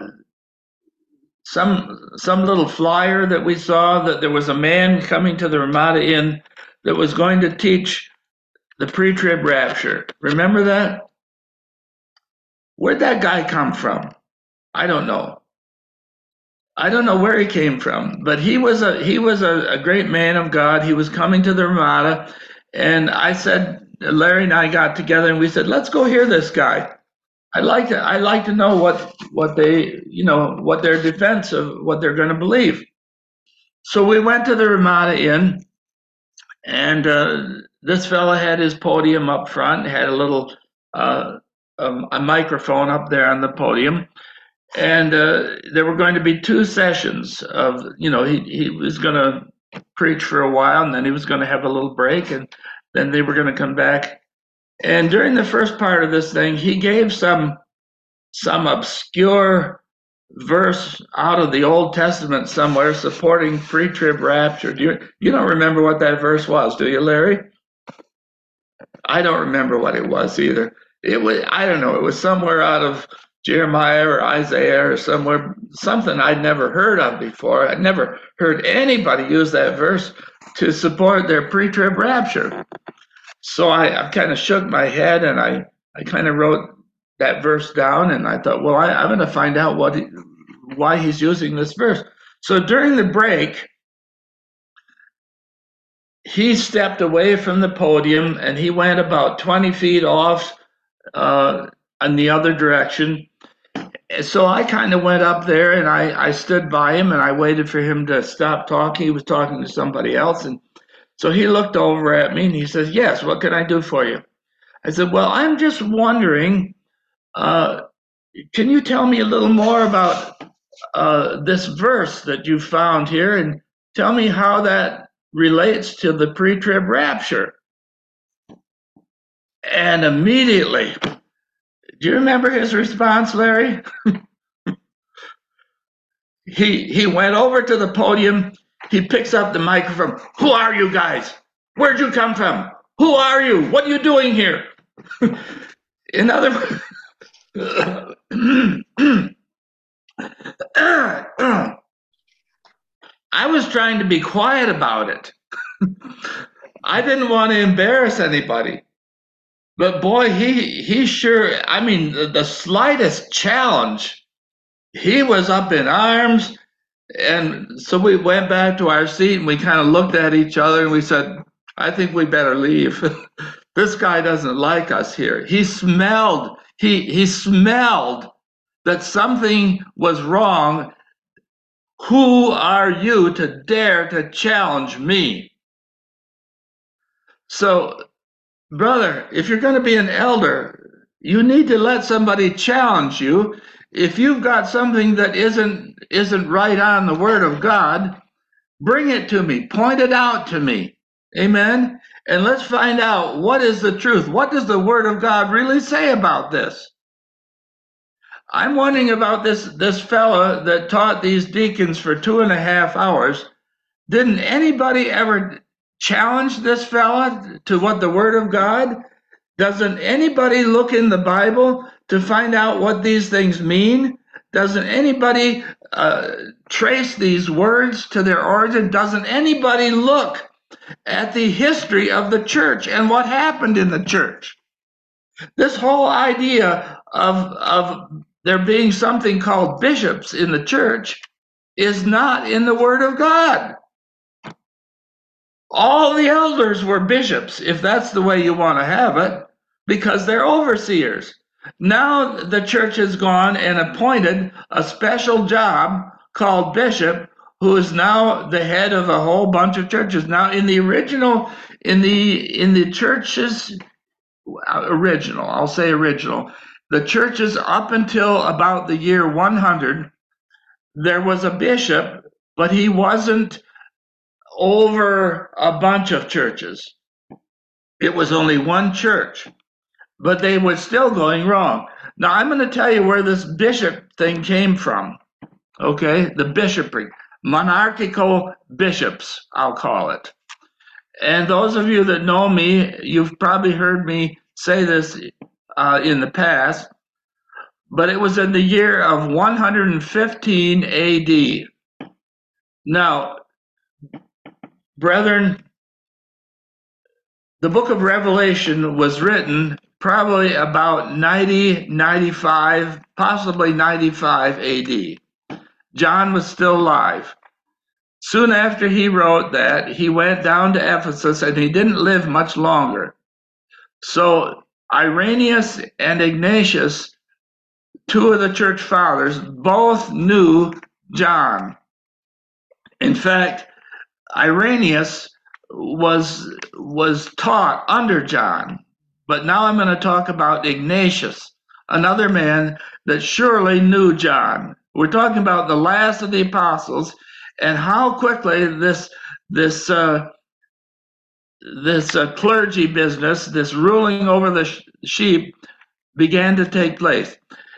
Speaker 1: Some some little flyer that we saw that there was a man coming to the Ramada Inn that was going to teach the pre-trib rapture. Remember that? Where'd that guy come from? I don't know. I don't know where he came from, but he was a he was a, a great man of God. He was coming to the Ramada, and I said, Larry and I got together and we said, let's go hear this guy. I'd like to I'd like to know what what they you know what their defense of what they're going to believe. So we went to the Ramada Inn, and uh, this fella had his podium up front, had a little uh, um, a microphone up there on the podium, and uh, there were going to be two sessions of you know he he was going to preach for a while, and then he was going to have a little break, and then they were going to come back. And during the first part of this thing, he gave some some obscure verse out of the Old Testament somewhere supporting pre-trib rapture. Do you you don't remember what that verse was, do you, Larry? I don't remember what it was either. It was I don't know. It was somewhere out of Jeremiah or Isaiah or somewhere, something I'd never heard of before. I'd never heard anybody use that verse to support their pre-trib rapture. So I, I kind of shook my head and I, I kind of wrote that verse down, and I thought, well, I, I'm going to find out what he, why he's using this verse. So during the break, he stepped away from the podium and he went about twenty feet off uh, in the other direction. So I kind of went up there and I, I stood by him and I waited for him to stop talking. He was talking to somebody else, and so he looked over at me and he says, yes, what can I do for you? I said, well, I'm just wondering, uh, can you tell me a little more about uh, this verse that you found here and tell me how that relates to the pre-trib rapture? And immediately, do you remember his response, Larry? he he went over to the podium. He picks up the microphone. Who are you guys? Where'd you come from? Who are you? What are you doing here? In other words, trying to be quiet about it. I didn't want to embarrass anybody. But boy, he he sure, I mean, the, the slightest challenge, he was up in arms. And so we went back to our seat and we kind of looked at each other and we said, I think we better leave. This guy doesn't like us here. He smelled, he he smelled that something was wrong. Who are you to dare to challenge me? So, brother, if you're going to be an elder, you need to let somebody challenge you. If you've got something that isn't isn't right on the Word of God, bring it to me. Point it out to me. Amen. And let's find out what is the truth. What does the Word of God really say about this? I'm wondering about this this fella that taught these deacons for two and a half hours. Didn't anybody ever challenge this fella to what the Word of God? Doesn't anybody look in the Bible to find out what these things mean? Doesn't anybody uh, trace these words to their origin? Doesn't anybody look at the history of the church and what happened in the church? This whole idea of, of there being something called bishops in the church is not in the Word of God. All the elders were bishops, if that's the way you want to have it, because they're overseers. Now the church has gone and appointed a special job called bishop, who is now the head of a whole bunch of churches. Now, in the original, in the in the churches, original, I'll say original, the churches up until about the year one hundred, there was a bishop, but he wasn't over a bunch of churches. It was only one church, but they were still going wrong. Now, I'm going to tell you where this bishop thing came from. Okay, the bishopric, monarchical bishops, I'll call it. And those of you that know me, you've probably heard me say this uh, in the past, but it was in the year of one hundred fifteen A D. Now, brethren, the book of Revelation was written probably about ninety, ninety-five, possibly ninety-five A D. John was still alive. Soon after he wrote that, he went down to Ephesus and he didn't live much longer. So Irenaeus and Ignatius, two of the church fathers, both knew John. In fact, Irenaeus was was taught under John. But now I'm going to talk about Ignatius, another man that surely knew John. We're talking about the last of the apostles and how quickly this this uh, this uh, clergy business, this ruling over the sh- sheep, began to take place.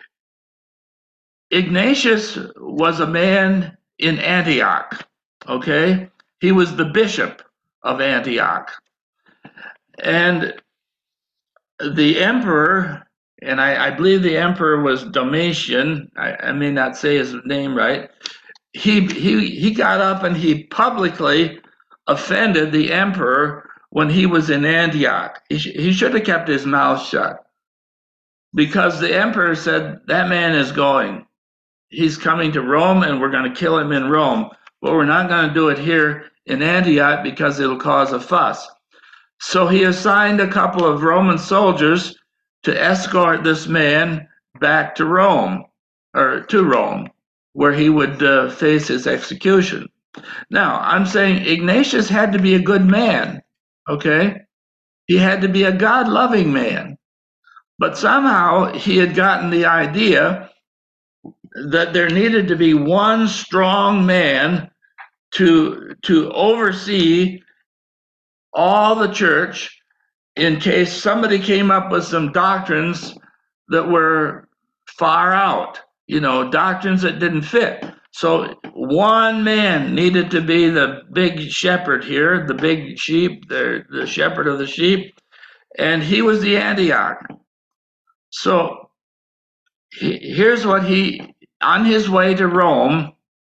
Speaker 1: Ignatius was a man in Antioch. Okay, he was the bishop of Antioch, and the emperor, and I, I believe the emperor was Domitian. I, I may not say his name right. He he he got up and he publicly offended the emperor when he was in Antioch. He sh- he should have kept his mouth shut, because the emperor said that man is going. He's coming to Rome, and we're going to kill him in Rome. But we're not going to do it here in Antioch because it'll cause a fuss. So he assigned a couple of Roman soldiers to escort this man back to Rome, or to Rome, where he would uh, face his execution. Now, I'm saying Ignatius had to be a good man, okay? He had to be a God-loving man. But somehow he had gotten the idea that there needed to be one strong man to, to oversee all the church in case somebody came up with some doctrines that were far out, you know, doctrines that didn't fit. So one man needed to be the big shepherd here, the big sheep, the, the shepherd of the sheep, and he was the Antioch. So he, here's what he, on his way to Rome,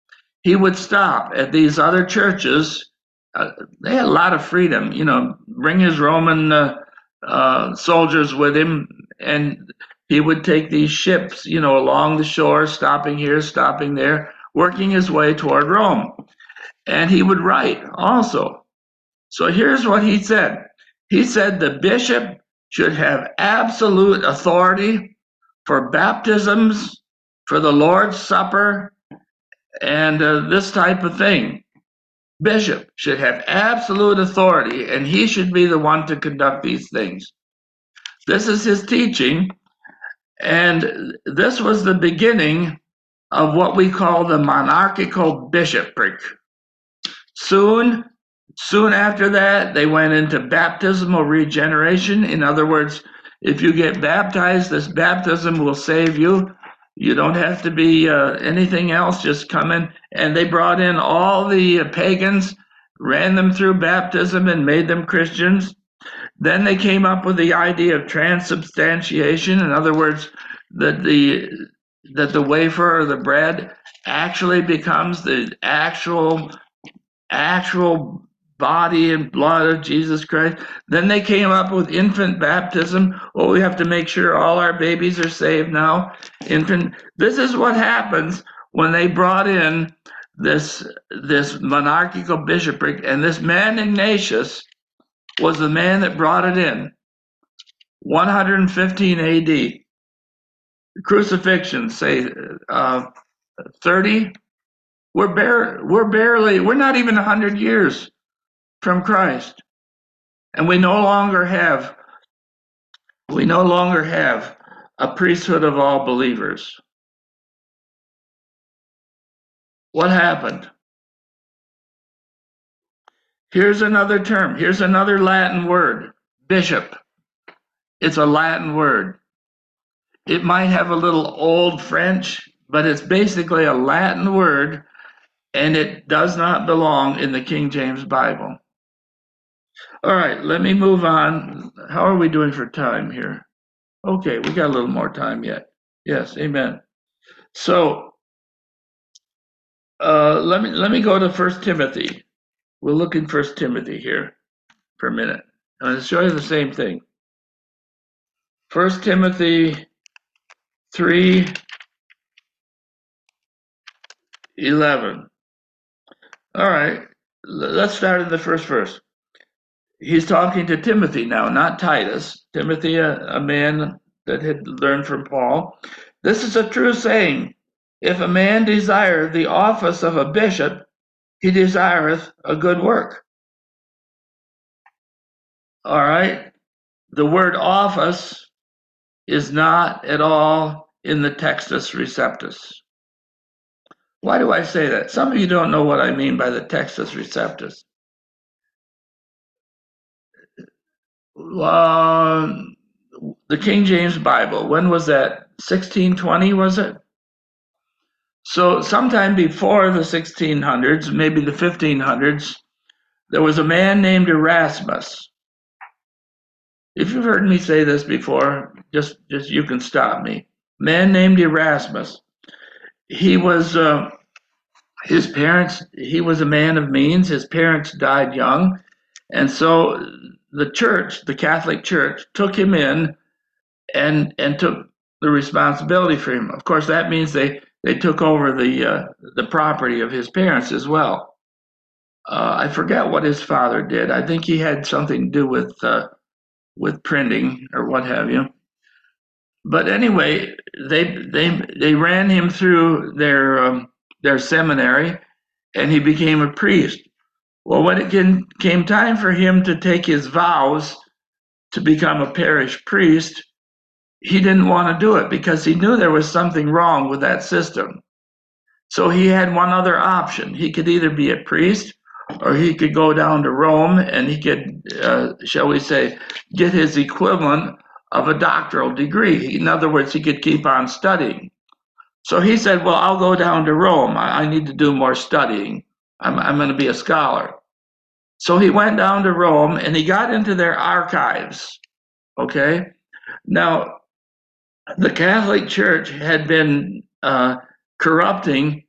Speaker 1: he would stop at these other churches. Uh, they had a lot of freedom, you know, bring his Roman uh, uh, soldiers with him, and he would take these ships, you know, along the shore, stopping here, stopping there, working his way toward Rome. And he would write also. So here's what he said. He said the bishop should have absolute authority for baptisms, for the Lord's Supper, and uh, this type of thing. Bishop should have absolute authority, and he should be the one to conduct these things. This is his teaching, and this was the beginning of what we call the monarchical bishopric. Soon, soon after that, they went into baptismal regeneration. In other words, if you get baptized, this baptism will save you. You don't have to be uh, anything else, just come in. And they brought in all the uh, pagans, ran them through baptism and made them Christians. Then they came up with the idea of transubstantiation. In other words, that the that the wafer or the bread actually becomes the actual actual body and blood of Jesus Christ. Then they came up with infant baptism. Oh, we have to make sure all our babies are saved now. Infant. This is what happens when they brought in this this monarchical bishopric, and this man Ignatius was the man that brought it in. one fifteen A D. Crucifixion, say uh, thirty. We're, bare, we're barely, we're not even one hundred years from Christ. And we no longer have, we no longer have a priesthood of all believers. What happened? Here's another term. Here's another Latin word, bishop. It's a Latin word. It might have a little old French, but it's basically a Latin word, and it does not belong in the King James Bible. All right, let me move on. How are we doing for time here? Okay, we got a little more time yet. Yes, amen. So uh, let me let me go to First Timothy. We'll look in First Timothy here for a minute. I'm going to show you the same thing. First Timothy three eleven. All right, let's start in the first verse. He's talking to Timothy now, not Titus. Timothy, a, a man that had learned from Paul. This is a true saying. If a man desire the office of a bishop, he desireth a good work. All right. The word office is not at all in the Textus Receptus. Why do I say that? Some of you don't know what I mean by the Textus Receptus. Uh, the King James Bible, when was that? sixteen twenty, was it? So sometime before the sixteen hundreds, maybe the fifteen hundreds, there was a man named Erasmus. If you've heard me say this before, just, just you can stop me. Man named Erasmus. He was, uh, his parents, he was a man of means. His parents died young. And so the church, the Catholic Church, took him in and, and took the responsibility for him. Of course, that means they, they took over the, uh, the property of his parents as well. Uh, I forget what his father did. I think he had something to do with, uh, with printing or what have you. But anyway, they they they ran him through their um, their seminary, and he became a priest. Well, when it came, came time for him to take his vows to become a parish priest, he didn't want to do it because he knew there was something wrong with that system. So he had one other option. He could either be a priest, or he could go down to Rome and he could, uh, shall we say, get his equivalent of a doctoral degree. In other words, he could keep on studying. So he said, well, I'll go down to Rome. I, I need to do more studying. I'm, I'm going to be a scholar. So he went down to Rome and he got into their archives. Okay. Now, the Catholic Church had been uh, corrupting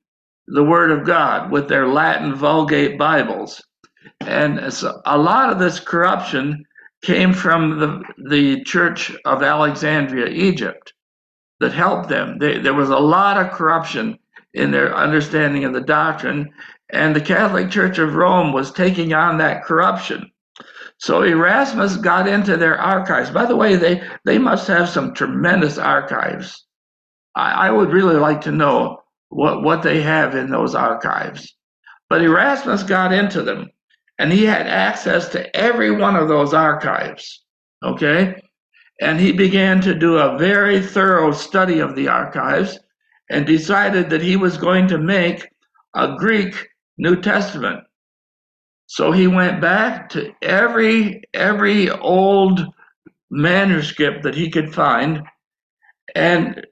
Speaker 1: the Word of God with their Latin Vulgate Bibles. And so a lot of this corruption came from the, the Church of Alexandria, Egypt, that helped them. They, there was a lot of corruption in their understanding of the doctrine, and the Catholic Church of Rome was taking on that corruption. So Erasmus got into their archives. By the way, they, they must have some tremendous archives. I, I would really like to know what, what they have in those archives. But Erasmus got into them, and he had access to every one of those archives, okay? And he began to do a very thorough study of the archives and decided that he was going to make a Greek New Testament. So he went back to every every old manuscript that he could find, and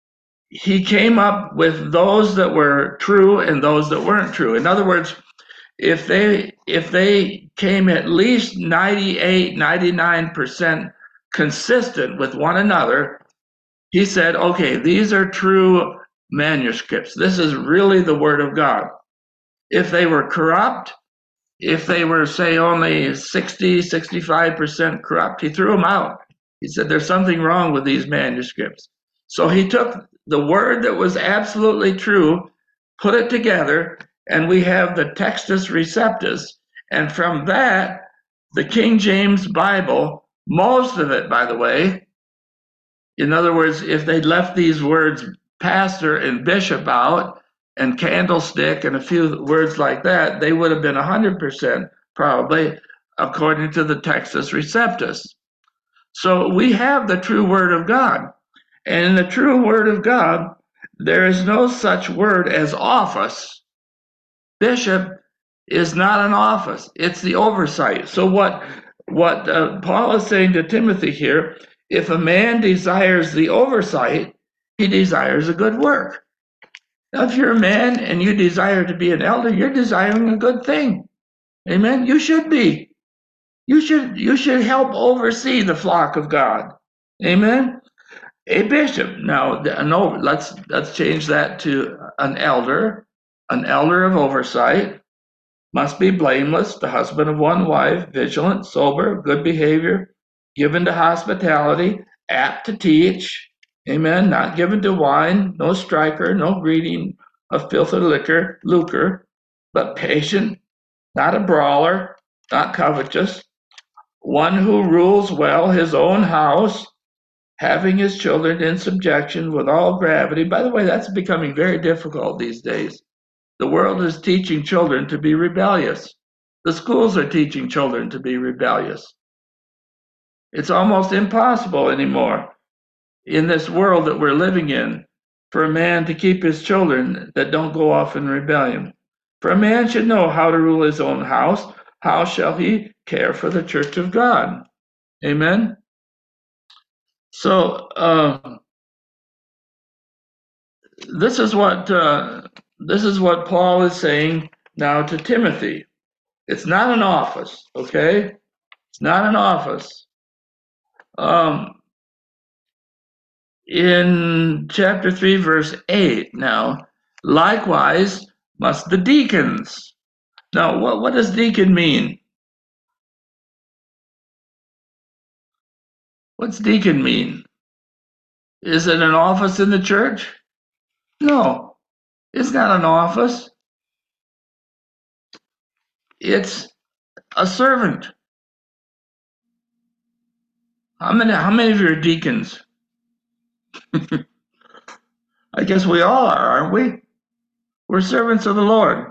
Speaker 1: he came up with those that were true and those that weren't true. In other words, if they if they came at least ninety-eight, ninety-nine percent consistent with one another, he said, okay, these are true manuscripts. This is really the Word of God. If they were corrupt, if they were, say, only sixty, sixty-five percent corrupt, he threw them out. He said, there's something wrong with these manuscripts. So he took the word that was absolutely true, put it together, and we have the Textus Receptus. And from that, the King James Bible, most of it, by the way, in other words, if they'd left these words pastor and bishop out, and candlestick and a few words like that, they would have been one hundred percent probably, according to the Textus Receptus. So we have the true Word of God. And in the true Word of God, there is no such word as office. Bishop is not an office. It's the oversight. So what, what uh, Paul is saying to Timothy here, if a man desires the oversight, he desires a good work. Now, if you're a man and you desire to be an elder, you're desiring a good thing. Amen. You should be. You should you should help oversee the flock of God. Amen. A bishop. Now, no, let's let's change that to an elder. An elder of oversight must be blameless, the husband of one wife, vigilant, sober, good behavior, given to hospitality, apt to teach. Amen. Not given to wine, no striker, no greedy of filth or liquor, lucre, but patient, not a brawler, not covetous, one who rules well his own house, having his children in subjection with all gravity. By the way, that's becoming very difficult these days. The world is teaching children to be rebellious. The schools are teaching children to be rebellious. It's almost impossible anymore in this world that we're living in for a man to keep his children that don't go off in rebellion. For a man should know how to rule his own house. How shall he care for the church of God? Amen. So uh, this is what uh, this is what Paul is saying now to Timothy. It's not an office, okay? It's not an office. Um, in chapter three, verse eight, now, likewise must the deacons. Now, what, what does deacon mean? What's deacon mean? Is it an office in the church? No, it's not an office. It's a servant. How many, how many of you are deacons? I guess we all are, aren't we? We're servants of the Lord.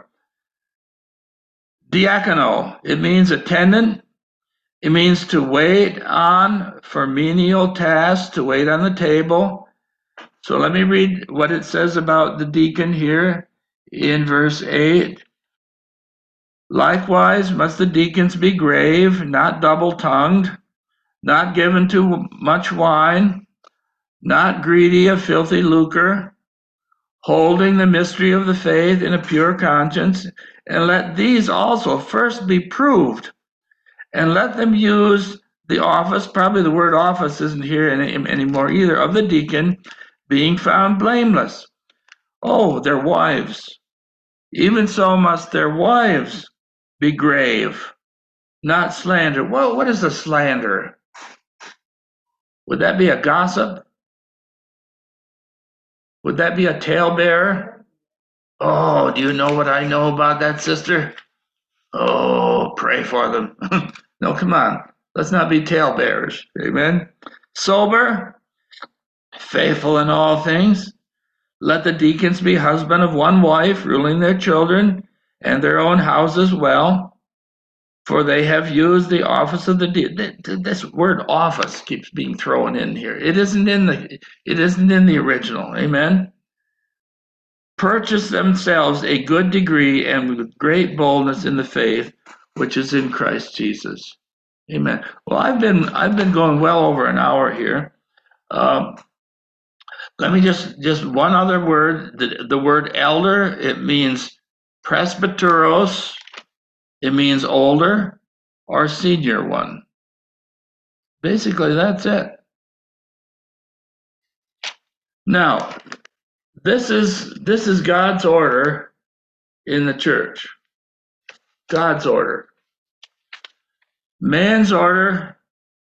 Speaker 1: Diakono, it means attendant. It means to wait on for menial tasks, to wait on the table. So let me read what it says about the deacon here in verse eight. Likewise must the deacons be grave, not double-tongued, not given to much wine, not greedy of filthy lucre, holding the mystery of the faith in a pure conscience, and let these also first be proved, and let them use the office, probably the word office isn't here any, anymore either, of the deacon, being found blameless. Oh, their wives. Even so must their wives be grave, not slander. Well, what is a slander? Would that be a gossip? Would that be a talebearer? Oh, do you know what I know about that sister? Oh, pray for them. No, come on. Let's not be talebearers. Amen. Sober, faithful in all things. Let the deacons be husband of one wife, ruling their children and their own houses well, for they have used the office of the de- this word office keeps being thrown in here. It isn't in the it isn't in the original. Amen. Purchase themselves a good degree and with great boldness in the faith which is in Christ Jesus. Amen. Well, I've been I've been going well over an hour here. Um, let me just just one other word. The, the word elder, it means presbyteros. It means older or senior one. Basically, that's it. Now, this is this is God's order in the church. God's order. Man's order,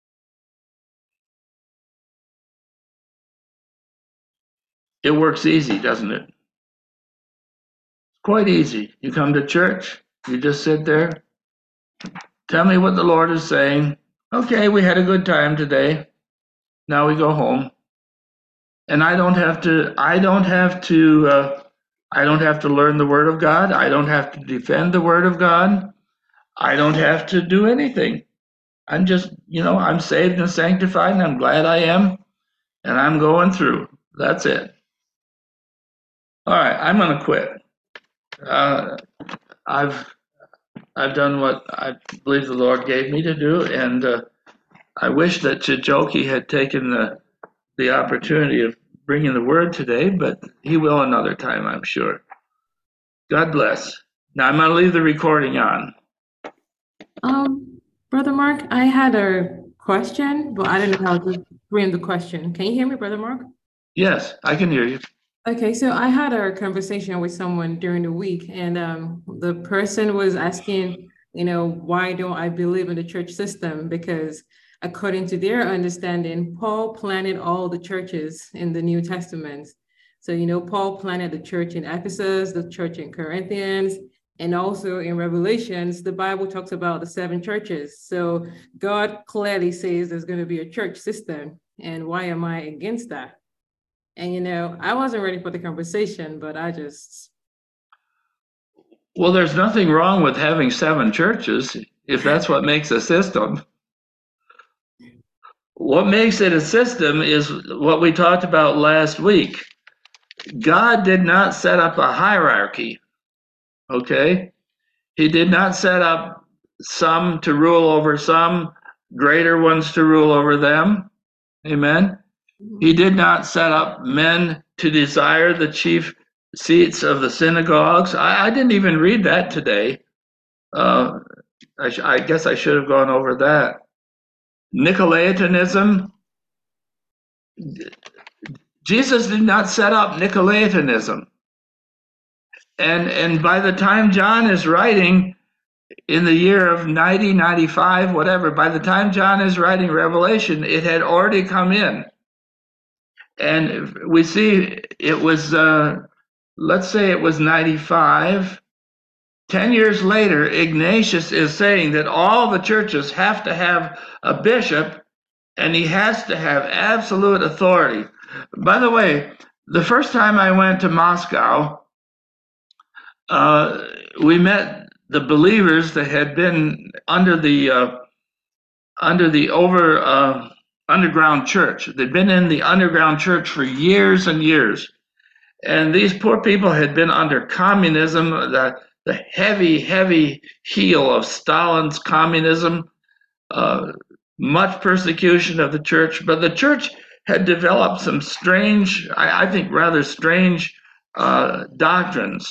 Speaker 1: it works easy, doesn't it? Quite easy. You come to church, you just sit there, tell me what the Lord is saying. Okay, we had a good time today. Now we go home. And I don't have to, I don't have to, uh, I don't have to learn the Word of God. I don't have to defend the Word of God. I don't have to do anything. I'm just, you know, I'm saved and sanctified, and I'm glad I am, and I'm going through. That's it. All right, I'm going to quit. Uh, I've I've done what I believe the Lord gave me to do, and uh, I wish that Chijoki had taken the the opportunity of bringing the word today, but he will another time, I'm sure. God bless. Now I'm going to leave the recording on.
Speaker 3: Um, Brother Mark, I had a question, but I don't know how to frame the question. Can you hear me, Brother Mark?
Speaker 1: Yes, I can hear you.
Speaker 3: Okay, so I had a conversation with someone during the week, and um, the person was asking, you know, why don't I believe in the church system? Because according to their understanding, Paul planted all the churches in the New Testament. So, you know, Paul planted the church in Ephesus, the church in Corinthians, and also in Revelations, the Bible talks about the seven churches. So God clearly says there's going to be a church system. And why am I against that? And, you know, I wasn't ready for the conversation, but I just.
Speaker 1: Well, there's nothing wrong with having seven churches if that's what makes a system. What makes it a system is what we talked about last week. God did not set up a hierarchy, okay? He did not set up some to rule over some, greater ones to rule over them. Amen. He did not set up men to desire the chief seats of the synagogues. I, I didn't even read that today. Uh, I, sh- I guess I should have gone over that. Nicolaitanism. Jesus did not set up Nicolaitanism. And, and by the time John is writing, in the year of ninety, ninety-five, whatever, by the time John is writing Revelation, it had already come in. And we see it was, uh, let's say it was ninety-five. Ten years later, Ignatius is saying that all the churches have to have a bishop and he has to have absolute authority. By the way, the first time I went to Moscow, uh, we met the believers that had been under the uh, under the over uh, underground church. They'd been in the underground church for years and years, and these poor people had been under communism, the the heavy, heavy heel of Stalin's communism, uh, much persecution of the church. But the church had developed some strange, I, I think, rather strange uh, doctrines.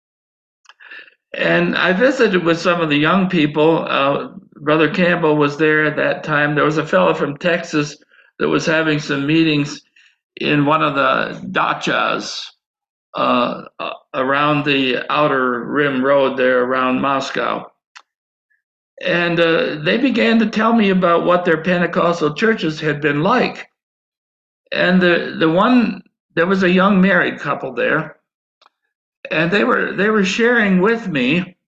Speaker 1: And I visited with some of the young people. Uh, Brother Campbell was there at that time. There was a fellow from Texas that was having some meetings in one of the dachas uh, uh, around the outer rim road there around Moscow. And uh, they began to tell me about what their Pentecostal churches had been like. And the, the one, there was a young married couple there, and they were they were sharing with me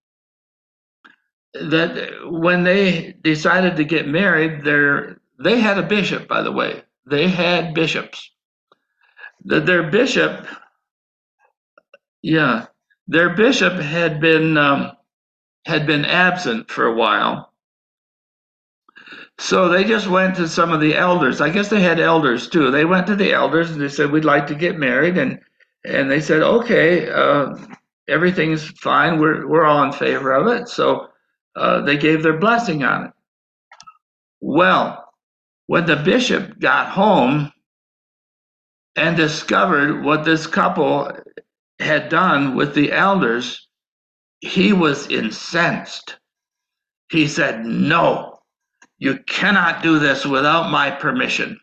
Speaker 1: that when they decided to get married, their they had a bishop, by the way. They had bishops. That their bishop, yeah, their bishop had been um, had been absent for a while. So they just went to some of the elders. I guess they had elders too. They went to the elders and they said, "We'd like to get married," and and they said, "Okay, uh, everything's fine. We're we're all in favor of it." So uh, they gave their blessing on it. Well, when the bishop got home and discovered what this couple had done with the elders, he was incensed. He said, "No. You cannot do this without my permission."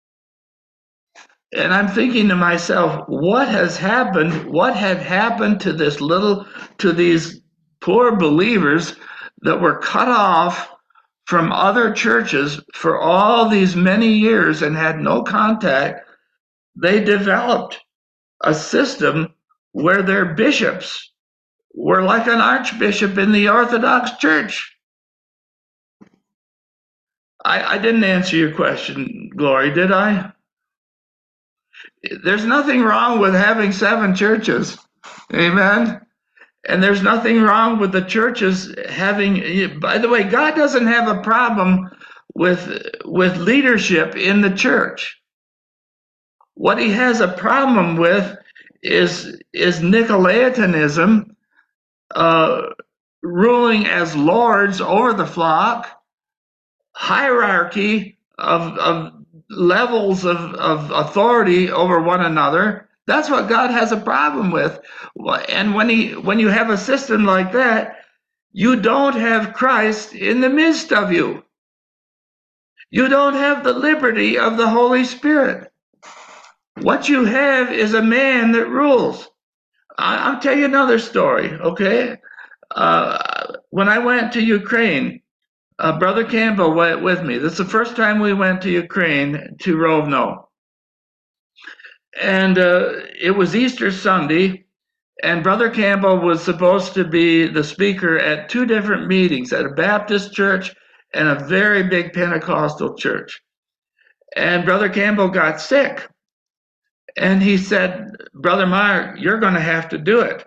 Speaker 1: And I'm thinking to myself, what has happened? What had happened to this little, to these poor believers that were cut off from other churches for all these many years and had no contact? They developed a system where their bishops were like an archbishop in the Orthodox Church. I, I didn't answer your question, Glory, did I? There's nothing wrong with having seven churches. Amen. And there's nothing wrong with the churches having, by the way, God doesn't have a problem with, with leadership in the church. What he has a problem with is, is Nicolaitanism, uh, ruling as lords over the flock, hierarchy of, of levels of, of authority over one another. That's what God has a problem with. And when he when you have a system like that, you don't have Christ in the midst of you. You don't have the liberty of the Holy Spirit. What you have is a man that rules. I'll tell you another story, okay? Uh, when I went to Ukraine, Uh, Brother Campbell went with me. This is the first time we went to Ukraine, to Rovno. And uh, it was Easter Sunday, and Brother Campbell was supposed to be the speaker at two different meetings, at a Baptist church and a very big Pentecostal church. And Brother Campbell got sick. And he said, "Brother Meyer, you're going to have to do it."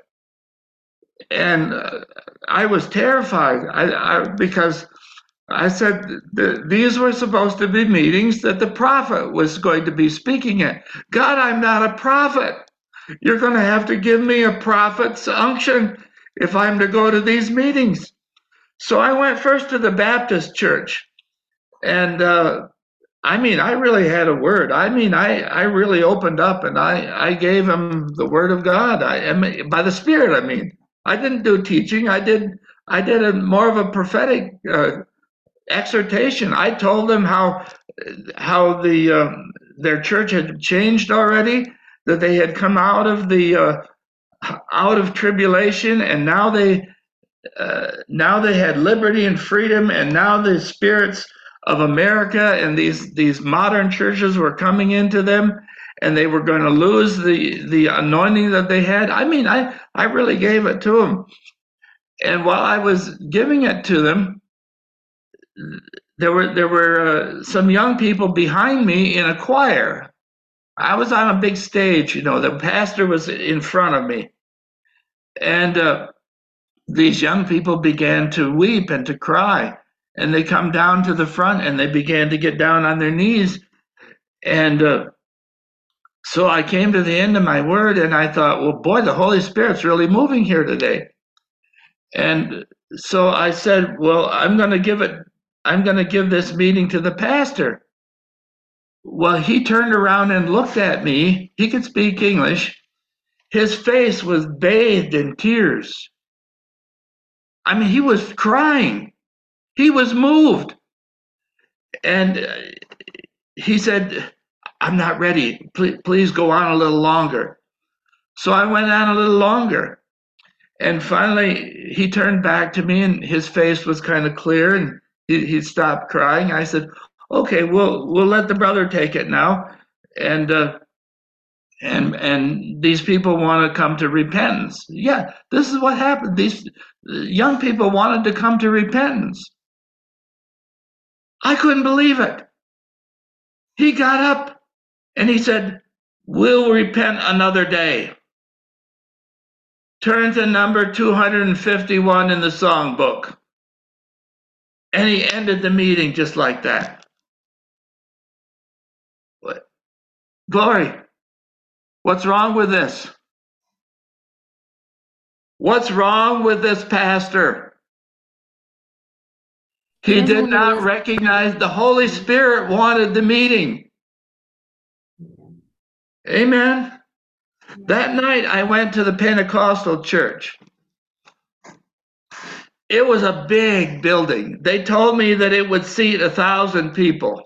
Speaker 1: And uh, I was terrified I, I, because I said, these were supposed to be meetings that the prophet was going to be speaking at. God, I'm not a prophet. You're going to have to give me a prophet's unction if I'm to go to these meetings. So I went first to the Baptist church. And uh, I mean, I really had a word. I mean, I, I really opened up and I, I gave him the word of God. I, I mean, by the Spirit, I mean. I didn't do teaching. I did I did a more of a prophetic uh, exhortation. I told them how how the um, their church had changed already, that they had come out of the uh, out of tribulation, and now they uh, now they had liberty and freedom, and now the spirits of America and these these modern churches were coming into them, and they were going to lose the the anointing that they had. I mean, I I really gave it to them, and while I was giving it to them, there were there were uh, some young people behind me in a choir. I was on a big stage, you know. The pastor was in front of me, and uh, these young people began to weep and to cry, and they come down to the front and they began to get down on their knees, and uh, so I came to the end of my word, and I thought, well, boy, the Holy Spirit's really moving here today, and so I said, well, I'm going to give it. I'm going to give this meeting to the pastor. Well, he turned around and looked at me. He could speak English. His face was bathed in tears. I mean, he was crying. He was moved. And he said, I'm not ready. Please, please go on a little longer. So I went on a little longer. And finally, he turned back to me, and his face was kind of clear, and he, he stopped crying. I said, "Okay, we'll we'll let the brother take it now." And uh, and and these people want to come to repentance. Yeah, this is what happened. These young people wanted to come to repentance. I couldn't believe it. He got up and he said, "We'll repent another day." Turn to number two hundred fifty-one in the songbook. And he ended the meeting just like that. What? Glory. What's wrong with this? What's wrong with this pastor? He did not recognize the Holy Spirit wanted the meeting. Amen. That night I went to the Pentecostal church. It was a big building. They told me that it would seat a thousand people.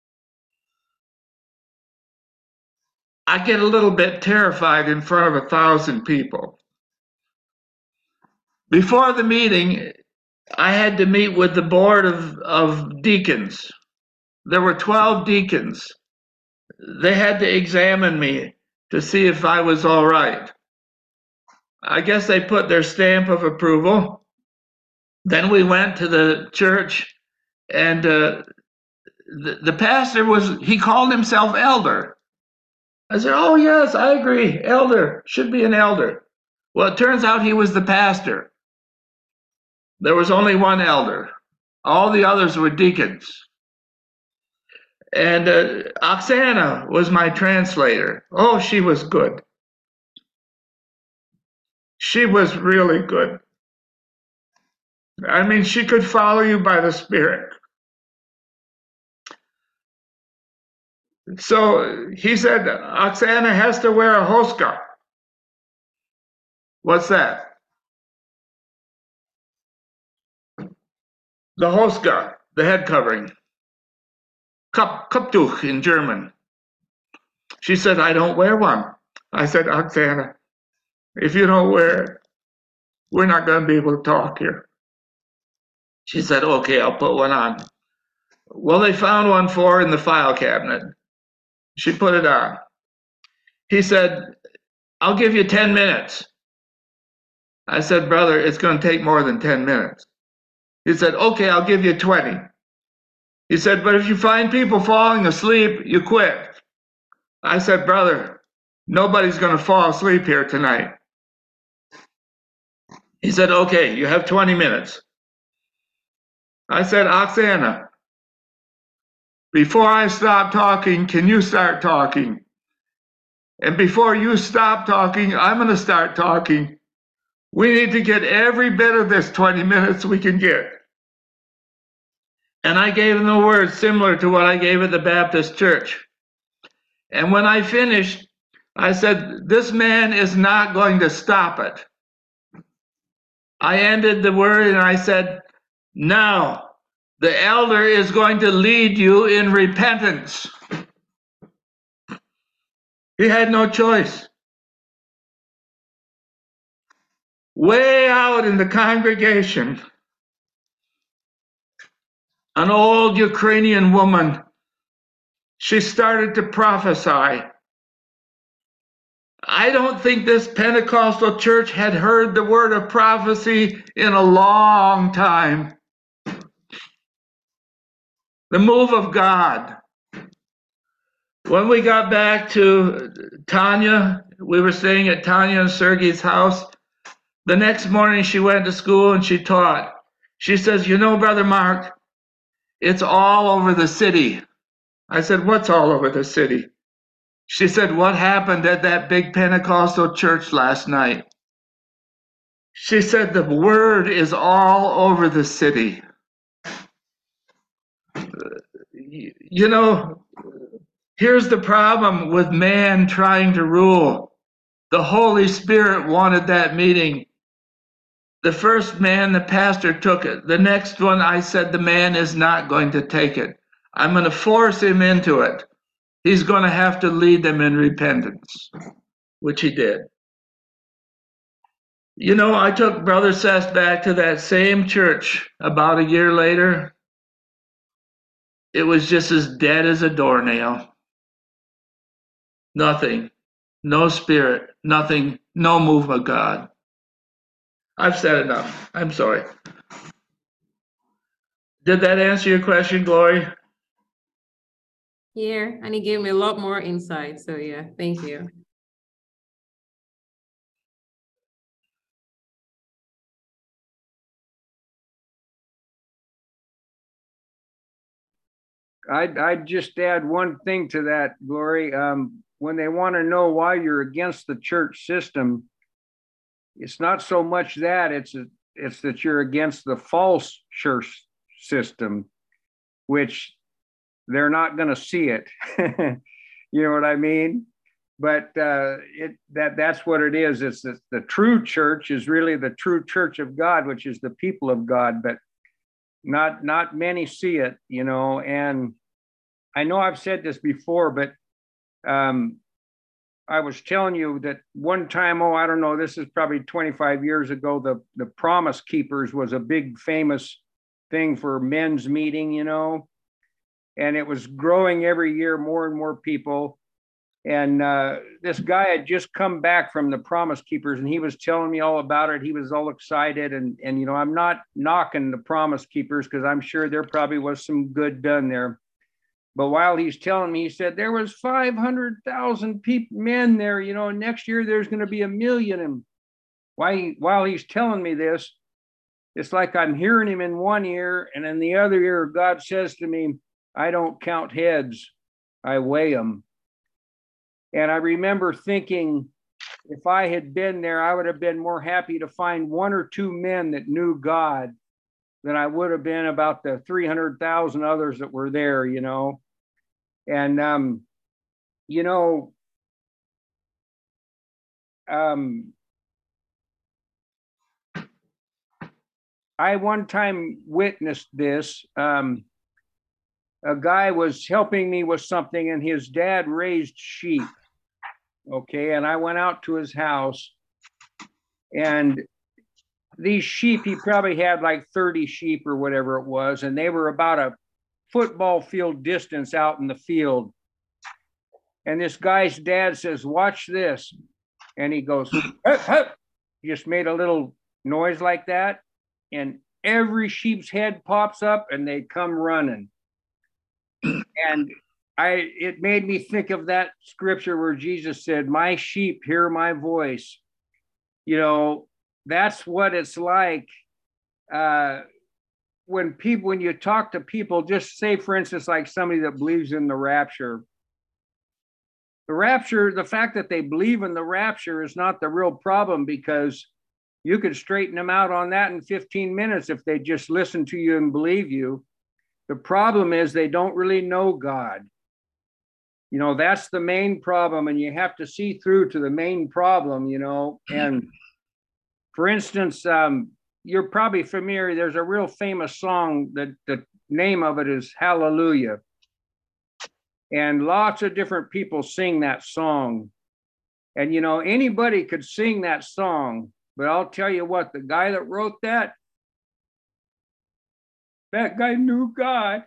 Speaker 1: I get a little bit terrified in front of a thousand people. Before the meeting, I had to meet with the board of, of deacons. There were twelve deacons. They had to examine me to see if I was all right. I guess they put their stamp of approval. Then we went to the church, and uh, the, the pastor was, he called himself elder. I said, "Oh, yes, I agree. Elder, should be an elder." Well, it turns out he was the pastor. There was only one elder. All the others were deacons. And uh, Oksana was my translator. Oh, she was good. She was really good. I mean, she could follow you by the Spirit. So he said, "Oksana has to wear a hoska." What's that? The hoska, the head covering. Kap, Kaptuch in German. She said, "I don't wear one." I said, "Oksana, if you don't wear it, we're not going to be able to talk here." She said, "Okay, I'll put one on." Well, they found one for her in the file cabinet. She put it on. He said, "I'll give you ten minutes. I said, "Brother, it's going to take more than ten minutes. He said, "Okay, I'll give you twenty. He said, "But if you find people falling asleep, you quit." I said, "Brother, nobody's going to fall asleep here tonight." He said, "Okay, you have twenty minutes. I said, "Oksana, before I stop talking, can you start talking? And before you stop talking, I'm going to start talking. We need to get every bit of this twenty minutes we can get." And I gave him the words similar to what I gave at the Baptist church. And when I finished, I said, "This man is not going to stop it." I ended the word and I said, "Now, the elder is going to lead you in repentance." He had no choice. Way out in the congregation, an old Ukrainian woman, she started to prophesy. I don't think this Pentecostal church had heard the word of prophecy in a long time. The move of God. When we got back to Tanya, we were staying at Tanya and Sergei's house. The next morning she went to school and she taught. She says, "You know, Brother Mark, it's all over the city." I said, "What's all over the city?" She said, "What happened at that big Pentecostal church last night?" She said, "The word is all over the city." You know, here's the problem with man trying to rule. The Holy Spirit wanted that meeting. The first man, the pastor, took it. The next one, I said, the man is not going to take it. I'm going to force him into it. He's going to have to lead them in repentance, which he did. You know, I took Brother Seth back to that same church about a year later. It was just as dead as a doornail. Nothing. No spirit. Nothing. No move of God. I've said enough. I'm sorry. Did that answer your question, Glory?
Speaker 3: Yeah, and he gave me a lot more insight. So yeah, thank you.
Speaker 2: I'd, I'd just add one thing to that, Glory. Um, when they want to know why you're against the church system, it's not so much that it's a, it's that you're against the false church system, which they're not going to see it. You know what I mean? But uh, it that that's what it is. It's the, the true church is really the true church of God, which is the people of God. But not not many see it, you know. And I know I've said this before, but um, I was telling you that one time, oh, I don't know, this is probably twenty-five years ago, the, the Promise Keepers was a big famous thing for men's meeting, you know, and it was growing every year, more and more people. And uh, this guy had just come back from the Promise Keepers and he was telling me all about it. He was all excited. And, and you know, I'm not knocking the Promise Keepers because I'm sure there probably was some good done there. But while he's telling me, he said, there was five hundred thousand people, men there, you know, next year there's going to be a million. And while, he, while he's telling me this, it's like I'm hearing him in one ear, and in the other ear, God says to me, I don't count heads, I weigh them. And I remember thinking, if I had been there, I would have been more happy to find one or two men that knew God than I would have been about the three hundred thousand others that were there, you know. And, um, you know, um, I one time witnessed this. Um, a guy was helping me with something, and his dad raised sheep. Okay. And I went out to his house, and these sheep, he probably had like thirty sheep or whatever it was, and they were about a football field distance out in the field. And this guy's dad says, watch this. And he goes, hup, hup. He just made a little noise like that. And every sheep's head pops up and they come running. And I, it made me think of that scripture where Jesus said, my sheep hear my voice. You know, that's what it's like. Uh, when people, when you talk to people, just say, for instance, like somebody that believes in the rapture, the rapture, the fact that they believe in the rapture is not the real problem, because you could straighten them out on that in fifteen minutes if they just listen to you and believe you. The problem is they don't really know God. You know, that's the main problem, and you have to see through to the main problem, you know. And for instance, um, you're probably familiar, there's a real famous song that the name of it is Hallelujah. And lots of different people sing that song. And, you know, anybody could sing that song, but I'll tell you what, the guy that wrote that, that guy knew God.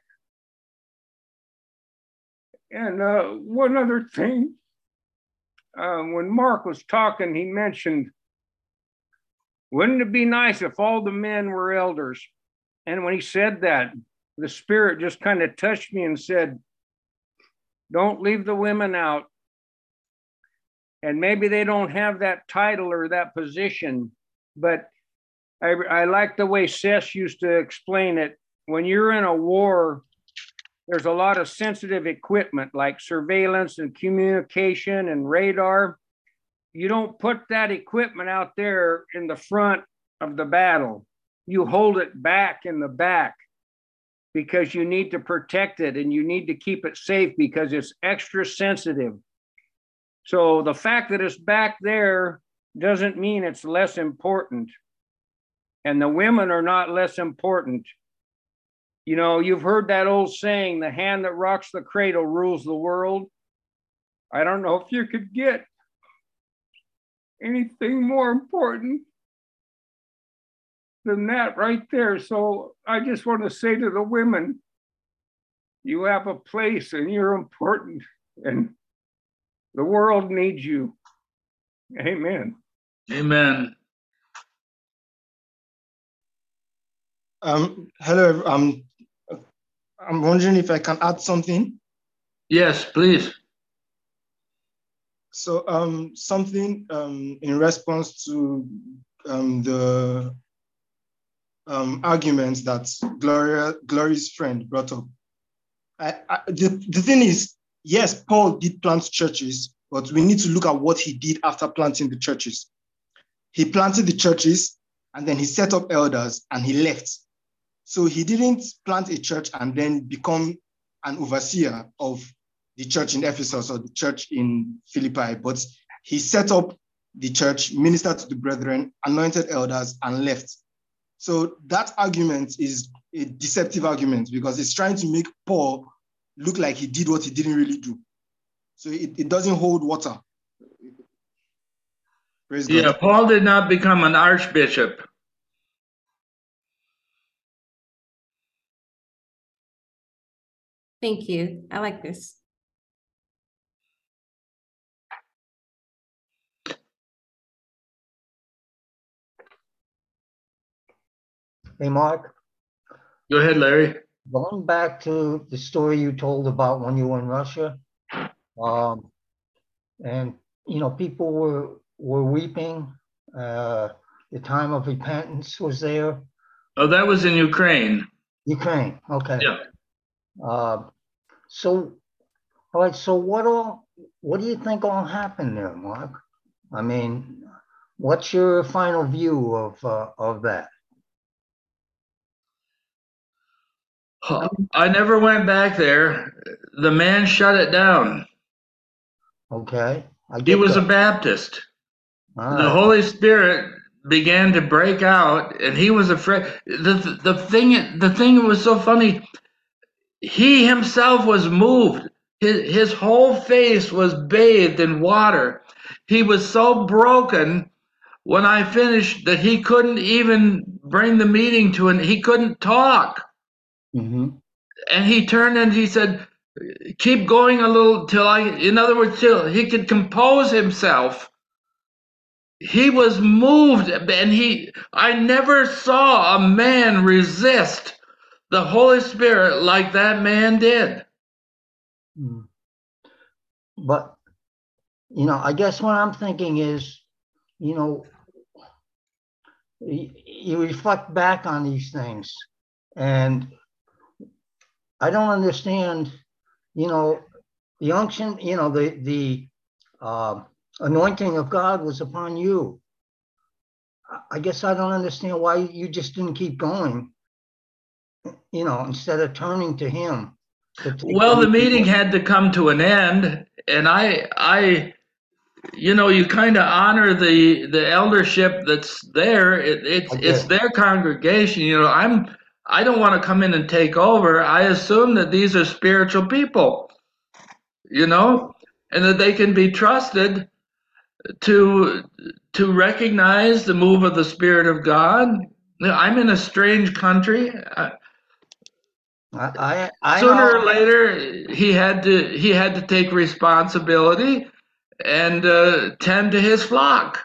Speaker 2: And uh, one other thing, um, when Mark was talking, he mentioned, wouldn't it be nice if all the men were elders? And when he said that, the Spirit just kind of touched me and said, don't leave the women out. And maybe they don't have that title or that position, but I, I like the way Seth used to explain it. When you're in a war, there's a lot of sensitive equipment like surveillance and communication and radar. You don't put that equipment out there in the front of the battle. You hold it back in the back, because you need to protect it and you need to keep it safe because it's extra sensitive. So the fact that it's back there doesn't mean it's less important. And the women are not less important. You know, you've heard that old saying, the hand that rocks the cradle rules the world. I don't know if you could get anything more important than that right there. So I just want to say to the women, you have a place and you're important and the world needs you. Amen.
Speaker 1: Amen.
Speaker 4: Um, hello, um, I'm wondering if I can add something.
Speaker 1: Yes, please.
Speaker 4: So um, something um, in response to um, the um, arguments that Gloria, Glory's friend brought up. I, I, the, the thing is, yes, Paul did plant churches, but we need to look at what he did after planting the churches. He planted the churches and then he set up elders and he left. So he didn't plant a church and then become an overseer of the church in Ephesus or the church in Philippi, but he set up the church, ministered to the brethren, anointed elders, and left. So that argument is a deceptive argument because it's trying to make Paul look like he did what he didn't really do. So it, it doesn't hold water. Praise God.
Speaker 1: Yeah, Paul did not become an archbishop.
Speaker 3: Thank you. I like this.
Speaker 5: Hey, Mark,
Speaker 1: Go ahead, Larry.
Speaker 5: going back to the story you told about when you were in Russia, um, and, you know, people were, were weeping. Uh, the time of repentance was there.
Speaker 1: Oh, that was in Ukraine.
Speaker 5: Ukraine, okay.
Speaker 1: Yeah.
Speaker 5: Uh, so, all right, so what all, what do you think all happened there, Mark? I mean, what's your final view of, uh, of that?
Speaker 1: I never went back there. The man shut it down.
Speaker 5: Okay. I
Speaker 1: He
Speaker 5: get
Speaker 1: was a
Speaker 5: that.
Speaker 1: Baptist.
Speaker 5: All
Speaker 1: The
Speaker 5: right.
Speaker 1: Holy Spirit began to break out, and he was afraid. The, the thing, the thing that was so funny, he himself was moved. His, his whole face was bathed in water. He was so broken when I finished that he couldn't even bring the meeting to an, he couldn't talk.
Speaker 5: Mm-hmm.
Speaker 1: And he turned and he said, keep going a little till I, in other words, till he could compose himself. He was moved, and he, I never saw a man resist the Holy Spirit like that man did.
Speaker 5: Mm. But, you know, I guess what I'm thinking is, you know, you, you reflect back on these things, and I don't understand, you know, the unction, you know, the, the uh, anointing of God was upon you. I guess I don't understand why you just didn't keep going, you know, instead of turning to him. To
Speaker 1: Well, the meeting had to come to an end, and I, I, you know, you kind of honor the the eldership that's there. It, it's it's their congregation. You know, I'm I don't want to come in and take over. I assume that these are spiritual people, you know, and that they can be trusted to to recognize the move of the Spirit of God. I'm in a strange country. I,
Speaker 5: I, I
Speaker 1: Sooner
Speaker 5: know.
Speaker 1: or later, he had to he had to take responsibility and uh, tend to his flock.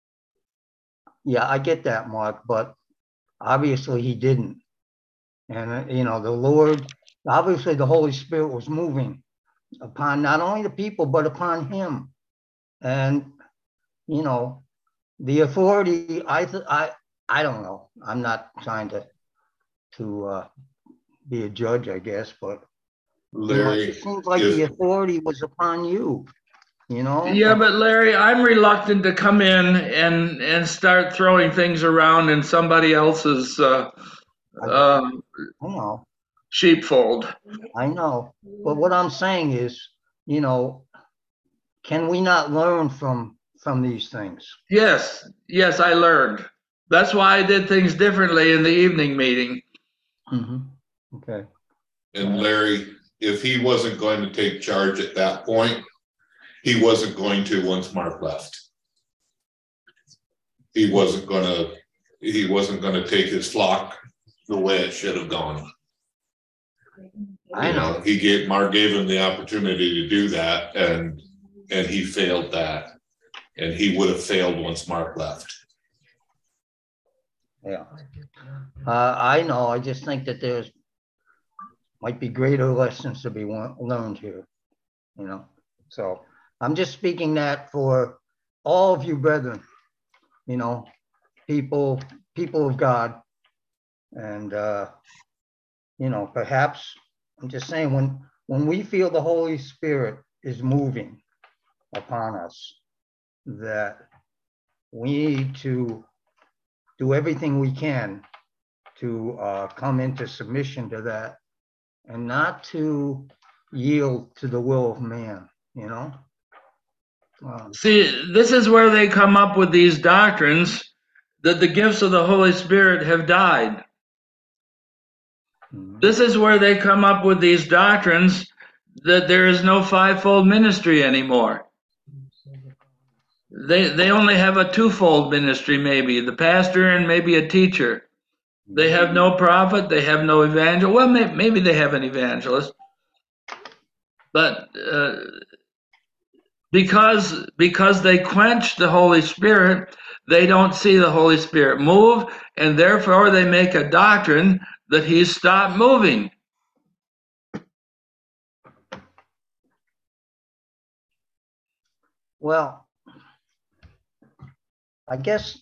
Speaker 5: Yeah, I get that, Mark, but obviously he didn't. And, uh, you know, the Lord, obviously the Holy Spirit was moving upon not only the people, but upon him. And, you know, the authority, I, th- I, I don't know. I'm not trying to, to uh, be a judge, I guess, but
Speaker 6: Larry,
Speaker 5: you know, it seems like
Speaker 6: if,
Speaker 5: the authority was upon you, you know?
Speaker 1: Yeah, but Larry, I'm reluctant to come in and and start throwing things around in somebody else's uh, uh,
Speaker 5: I know.
Speaker 1: sheepfold.
Speaker 5: I know. But what I'm saying is, you know, can we not learn from from these things?
Speaker 1: Yes, yes, I learned. That's why I did things differently in the evening meeting.
Speaker 5: Mm-hmm. Okay.
Speaker 6: and Larry, if he wasn't going to take charge at that point, he wasn't going to once Mark left. He wasn't going to he wasn't going to take his flock the way it should have gone.
Speaker 5: I
Speaker 6: You
Speaker 5: know.
Speaker 6: know, he gave Mark gave him the opportunity to do that, and and he failed that, and he would have failed once Mark left.
Speaker 5: Yeah. Uh, I know. I just think that there's might be greater lessons to be learned here, you know. So I'm just speaking that for all of you brethren, you know, people, people of God. And, uh, you know, perhaps I'm just saying when, when we feel the Holy Spirit is moving upon us, that we need to do everything we can to uh, come into submission to that and not to yield to the will of man, you know? Um,
Speaker 1: See, this is where they come up with these doctrines that the gifts of the Holy Spirit have died.
Speaker 5: mhm.
Speaker 1: This is where they come up with these doctrines that there is no fivefold ministry anymore. They they only have a twofold ministry, maybe the pastor and maybe a teacher. They have no prophet. They have no evangelist. Well, may, maybe they have an evangelist, but uh, because because they quench the Holy Spirit, they don't see the Holy Spirit move, and therefore they make a doctrine that He's stopped moving.
Speaker 5: Well, I guess,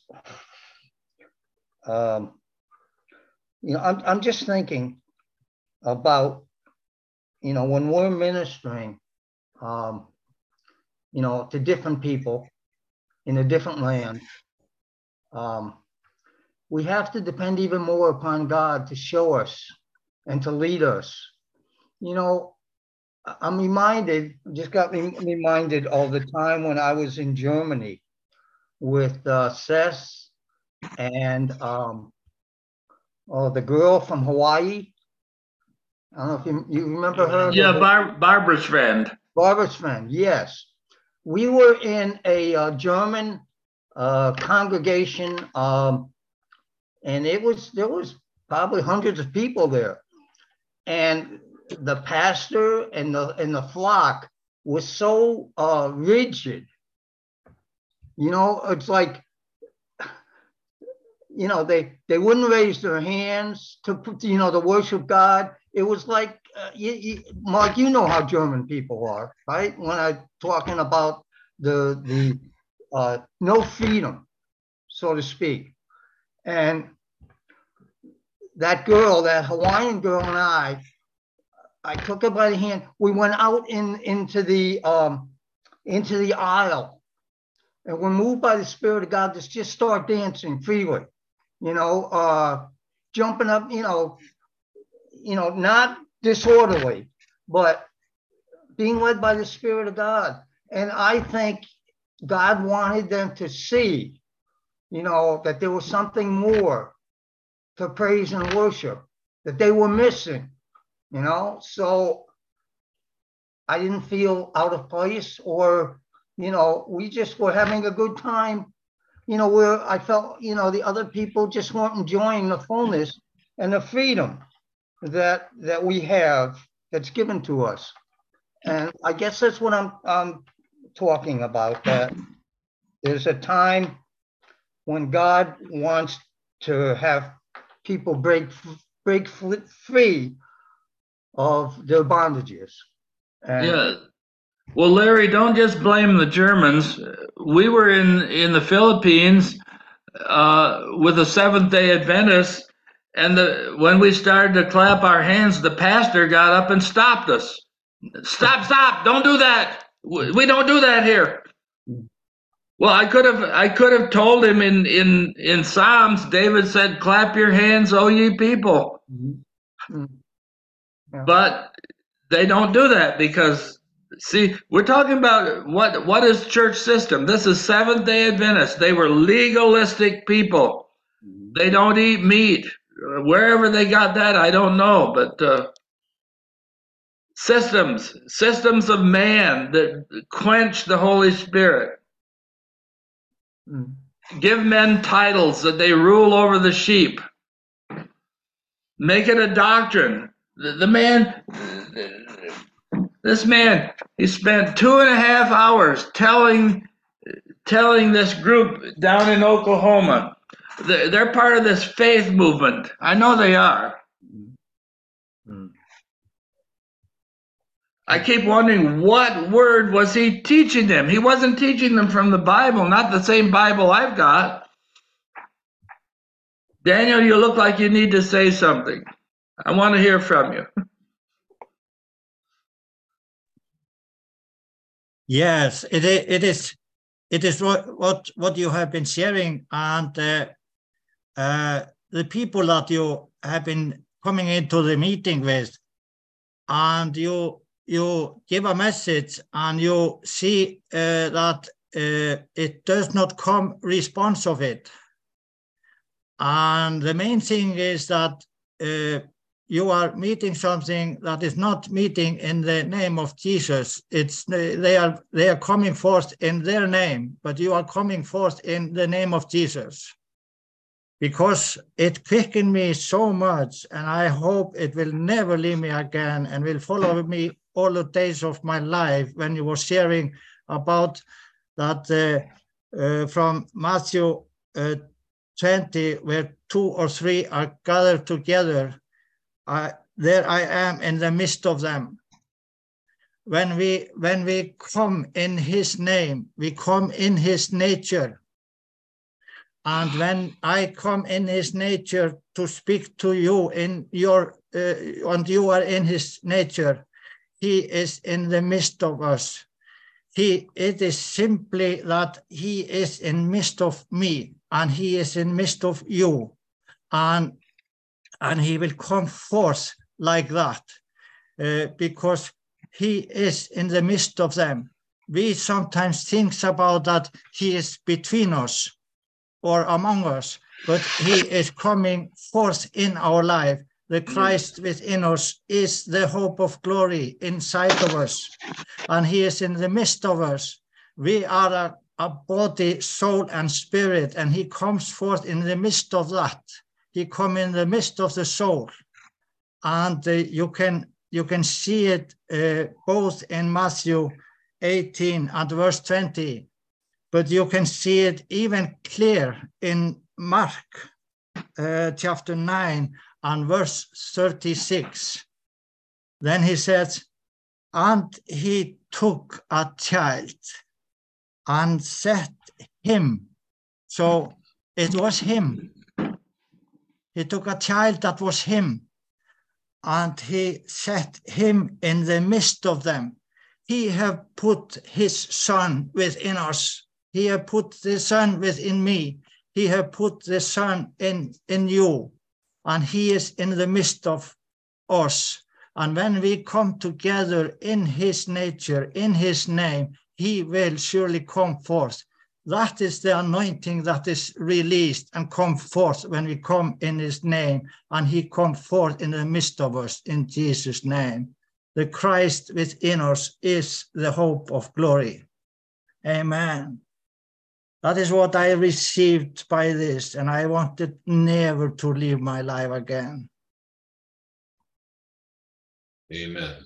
Speaker 5: um, you know, I'm, I'm just thinking about, you know, when we're ministering, um, you know, to different people in a different land, um, we have to depend even more upon God to show us and to lead us. You know, I'm reminded, just got me reminded all the time when I was in Germany with uh, Seth and um, oh, the girl from Hawaii. I don't know if you, you remember her.
Speaker 1: Yeah, Bar- Barbara's friend.
Speaker 5: Barbara's friend, yes. We were in a uh, German uh, congregation, um, and it was there was probably hundreds of people there, and the pastor and the and the flock was so uh, rigid. You know, it's like, you know, they they wouldn't raise their hands to you know to worship God. It was like, uh, you, you, Mark, you know how German people are, right? When I'm talking about the the uh, no freedom, so to speak, and that girl, that Hawaiian girl, and I, I took her by the hand. We went out in into the um, into the aisle, and we're moved by the Spirit of God to just start dancing freely, you know, uh, jumping up, you know, you know, not disorderly, but being led by the Spirit of God. And I think God wanted them to see, you know, that there was something more to praise and worship that they were missing, you know. So I didn't feel out of place, or, you know, we just were having a good time, you know, where I felt, you know, the other people just weren't enjoying the fullness and the freedom that that we have that's given to us. And I guess that's what I'm, I'm talking about, that there's a time when God wants to have people break break free of their bondages. And
Speaker 1: Yeah. Well, Larry, don't just blame the Germans. We were in, in the Philippines uh, with the Seventh-day Adventists, and the, when we started to clap our hands, the pastor got up and stopped us. Stop, stop, don't do that. We we don't do that here. Well, I could have I could have told him in, in, in Psalms, David said, clap your hands, O ye people.
Speaker 5: mm, yeah.
Speaker 1: But they don't do that because, see, we're talking about what what is church system. This is Seventh-day Adventists. They were legalistic people. They don't eat meat. Uh, Wherever they got that, I don't know. But uh, systems, systems of man that quench the Holy Spirit.
Speaker 5: Mm.
Speaker 1: give men titles that they rule over the sheep. Make it a doctrine. The, the man, this man, he spent two and a half hours telling telling this group down in Oklahoma. They're, they're part of this faith movement. I know they are.
Speaker 5: Mm.
Speaker 1: I keep wondering, what word was he teaching them? He wasn't teaching them from the Bible, not the same Bible I've got. Daniel, you look like you need to say something. I want to hear from you.
Speaker 7: Yes, it is. It is. It is what what, what you have been sharing, and uh, uh, the people that you have been coming into the meeting with, and you you give a message, and you see uh, that uh, it does not come response of it. And the main thing is that uh, you are meeting something that is not meeting in the name of Jesus. It's they are they are coming forth in their name, but you are coming forth in the name of Jesus. Because it quickened me so much, and I hope it will never leave me again and will follow me all the days of my life. When you were sharing about that uh, uh, from Matthew uh, twenty, where two or three are gathered together, I, there I am in the midst of them. When we, when we come in his name, we come in his nature. And when I come in his nature to speak to you in your, uh, and you are in his nature, he is in the midst of us. He, it is simply that he is in midst of me, and he is in midst of you. And And he will come forth like that uh, because he is in the midst of them. We sometimes think about that he is between us or among us, but he is coming forth in our life. The Christ within us is the hope of glory inside of us, and he is in the midst of us. We are a, a body, soul, and spirit, and he comes forth in the midst of that. He come in the midst of the soul, and uh, you can you can see it uh, both in Matthew eighteen and verse twenty, but you can see it even clear in Mark uh, chapter nine and verse thirty-six. Then he says, and he took a child and set him. So it was him. He took a child that was him, and he set him in the midst of them. He have put his son within us. He have put the son within me. He have put the son in, in you, and he is in the midst of us. And when we come together in his nature, in his name, he will surely come forth. That is the anointing that is released and come forth when we come in his name, and he come forth in the midst of us in Jesus' name. The Christ within us is the hope of glory. Amen. That is what I received by this, and I wanted never to live my life again.
Speaker 6: Amen.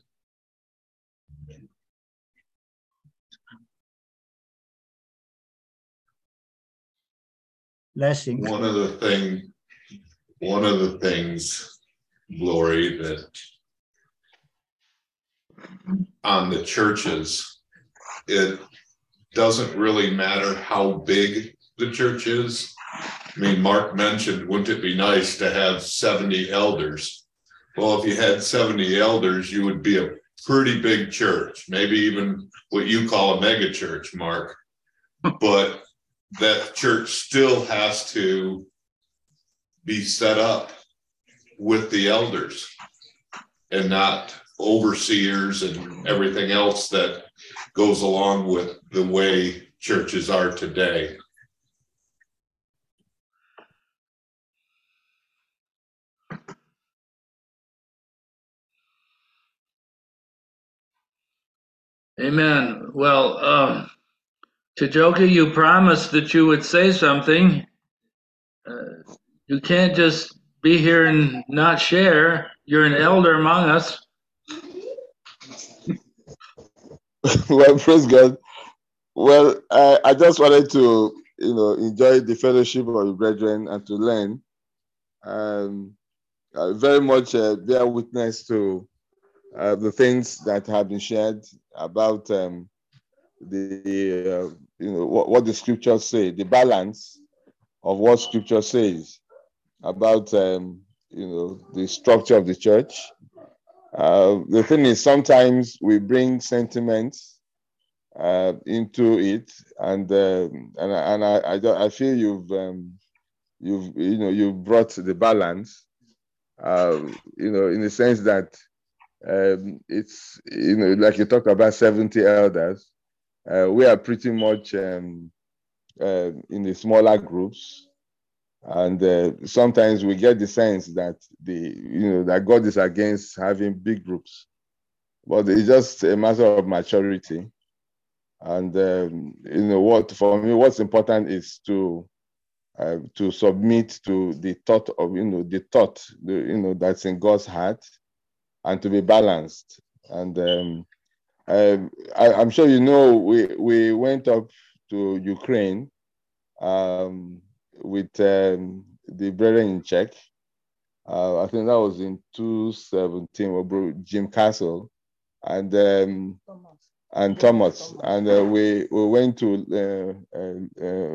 Speaker 7: Blessings.
Speaker 6: One of the thing, one of the things, Glory, that on the churches, it doesn't really matter how big the church is. I mean, Mark mentioned, wouldn't it be nice to have seventy elders? Well, if you had seventy elders, you would be a pretty big church, maybe even what you call a mega church, Mark. But that church still has to be set up with the elders and not overseers and everything else that goes along with the way churches are today.
Speaker 1: Amen. Well, um, Chijoka, you promised that you would say something. Uh, you can't just be here and not share. You're an elder among us.
Speaker 8: Well, praise God. Well, I, I just wanted to, you know, enjoy the fellowship of the brethren and to learn. Um, I very much uh, bear witness to uh, the things that have been shared about um, the, uh, you know, what, what the scriptures say, the balance of what scripture says about, um, you know, the structure of the church. Uh, the thing is, sometimes we bring sentiments uh, into it, and uh, and and I I, I feel you've um, you've you know you've brought the balance, uh, you know, in the sense that um, it's you know like you talked about seventy elders, uh, we are pretty much um, uh, in the smaller groups, and uh, sometimes we get the sense that the you know that God is against having big groups, but it's just a matter of maturity. And um, you know what, for me, what's important is to uh, to submit to the thought of you know the thought the, you know that's in God's heart, and to be balanced. And um, I, I, I'm sure you know we we went up to Ukraine um, with um, the brethren in Czech. Uh, I think that was in two thousand seventeen. Jim Castle and. Um, and Thomas, and uh, we we went to uh, uh, uh,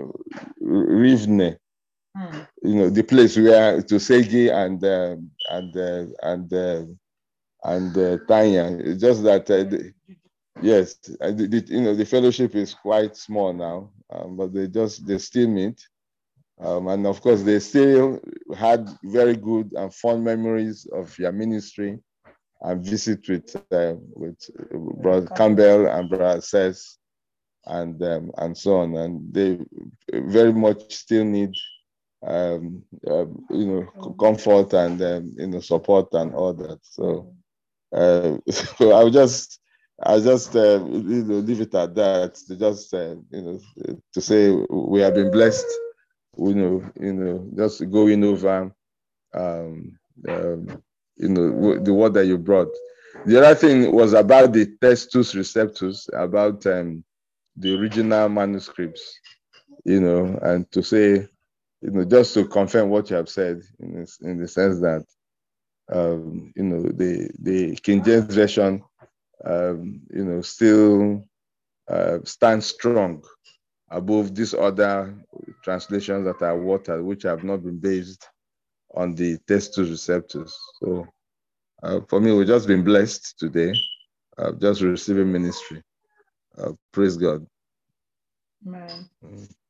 Speaker 8: Rivne, mm. you know, the place where to Segi and uh, and uh, and uh, and uh, Tanya. It's just that, uh, the, yes, the, the, you know, the fellowship is quite small now, um, but they just they still meet, um, and of course they still had very good and fond memories of your ministry. And visit with uh, with Brother Campbell and Brother Sess and um, and so on, and they very much still need um, uh, you know comfort and um, you know support and all that. So, uh, so I'll just I'll just uh, you know leave it at that. To just uh, you know to say we have been blessed. You know you know just going over. Um, um, you know, the word that you brought. The other thing was about the Testus Receptus, about um, the original manuscripts, you know, and to say, you know, just to confirm what you have said in, this, in the sense that, um, you know, the, the King James Version, um, you know, still uh, stands strong above these other translations that are watered, which have not been based on the Testus Receptus. So uh, for me, we've just been blessed today, uh, just receiving ministry. Uh, praise God.
Speaker 9: Amen. Mm.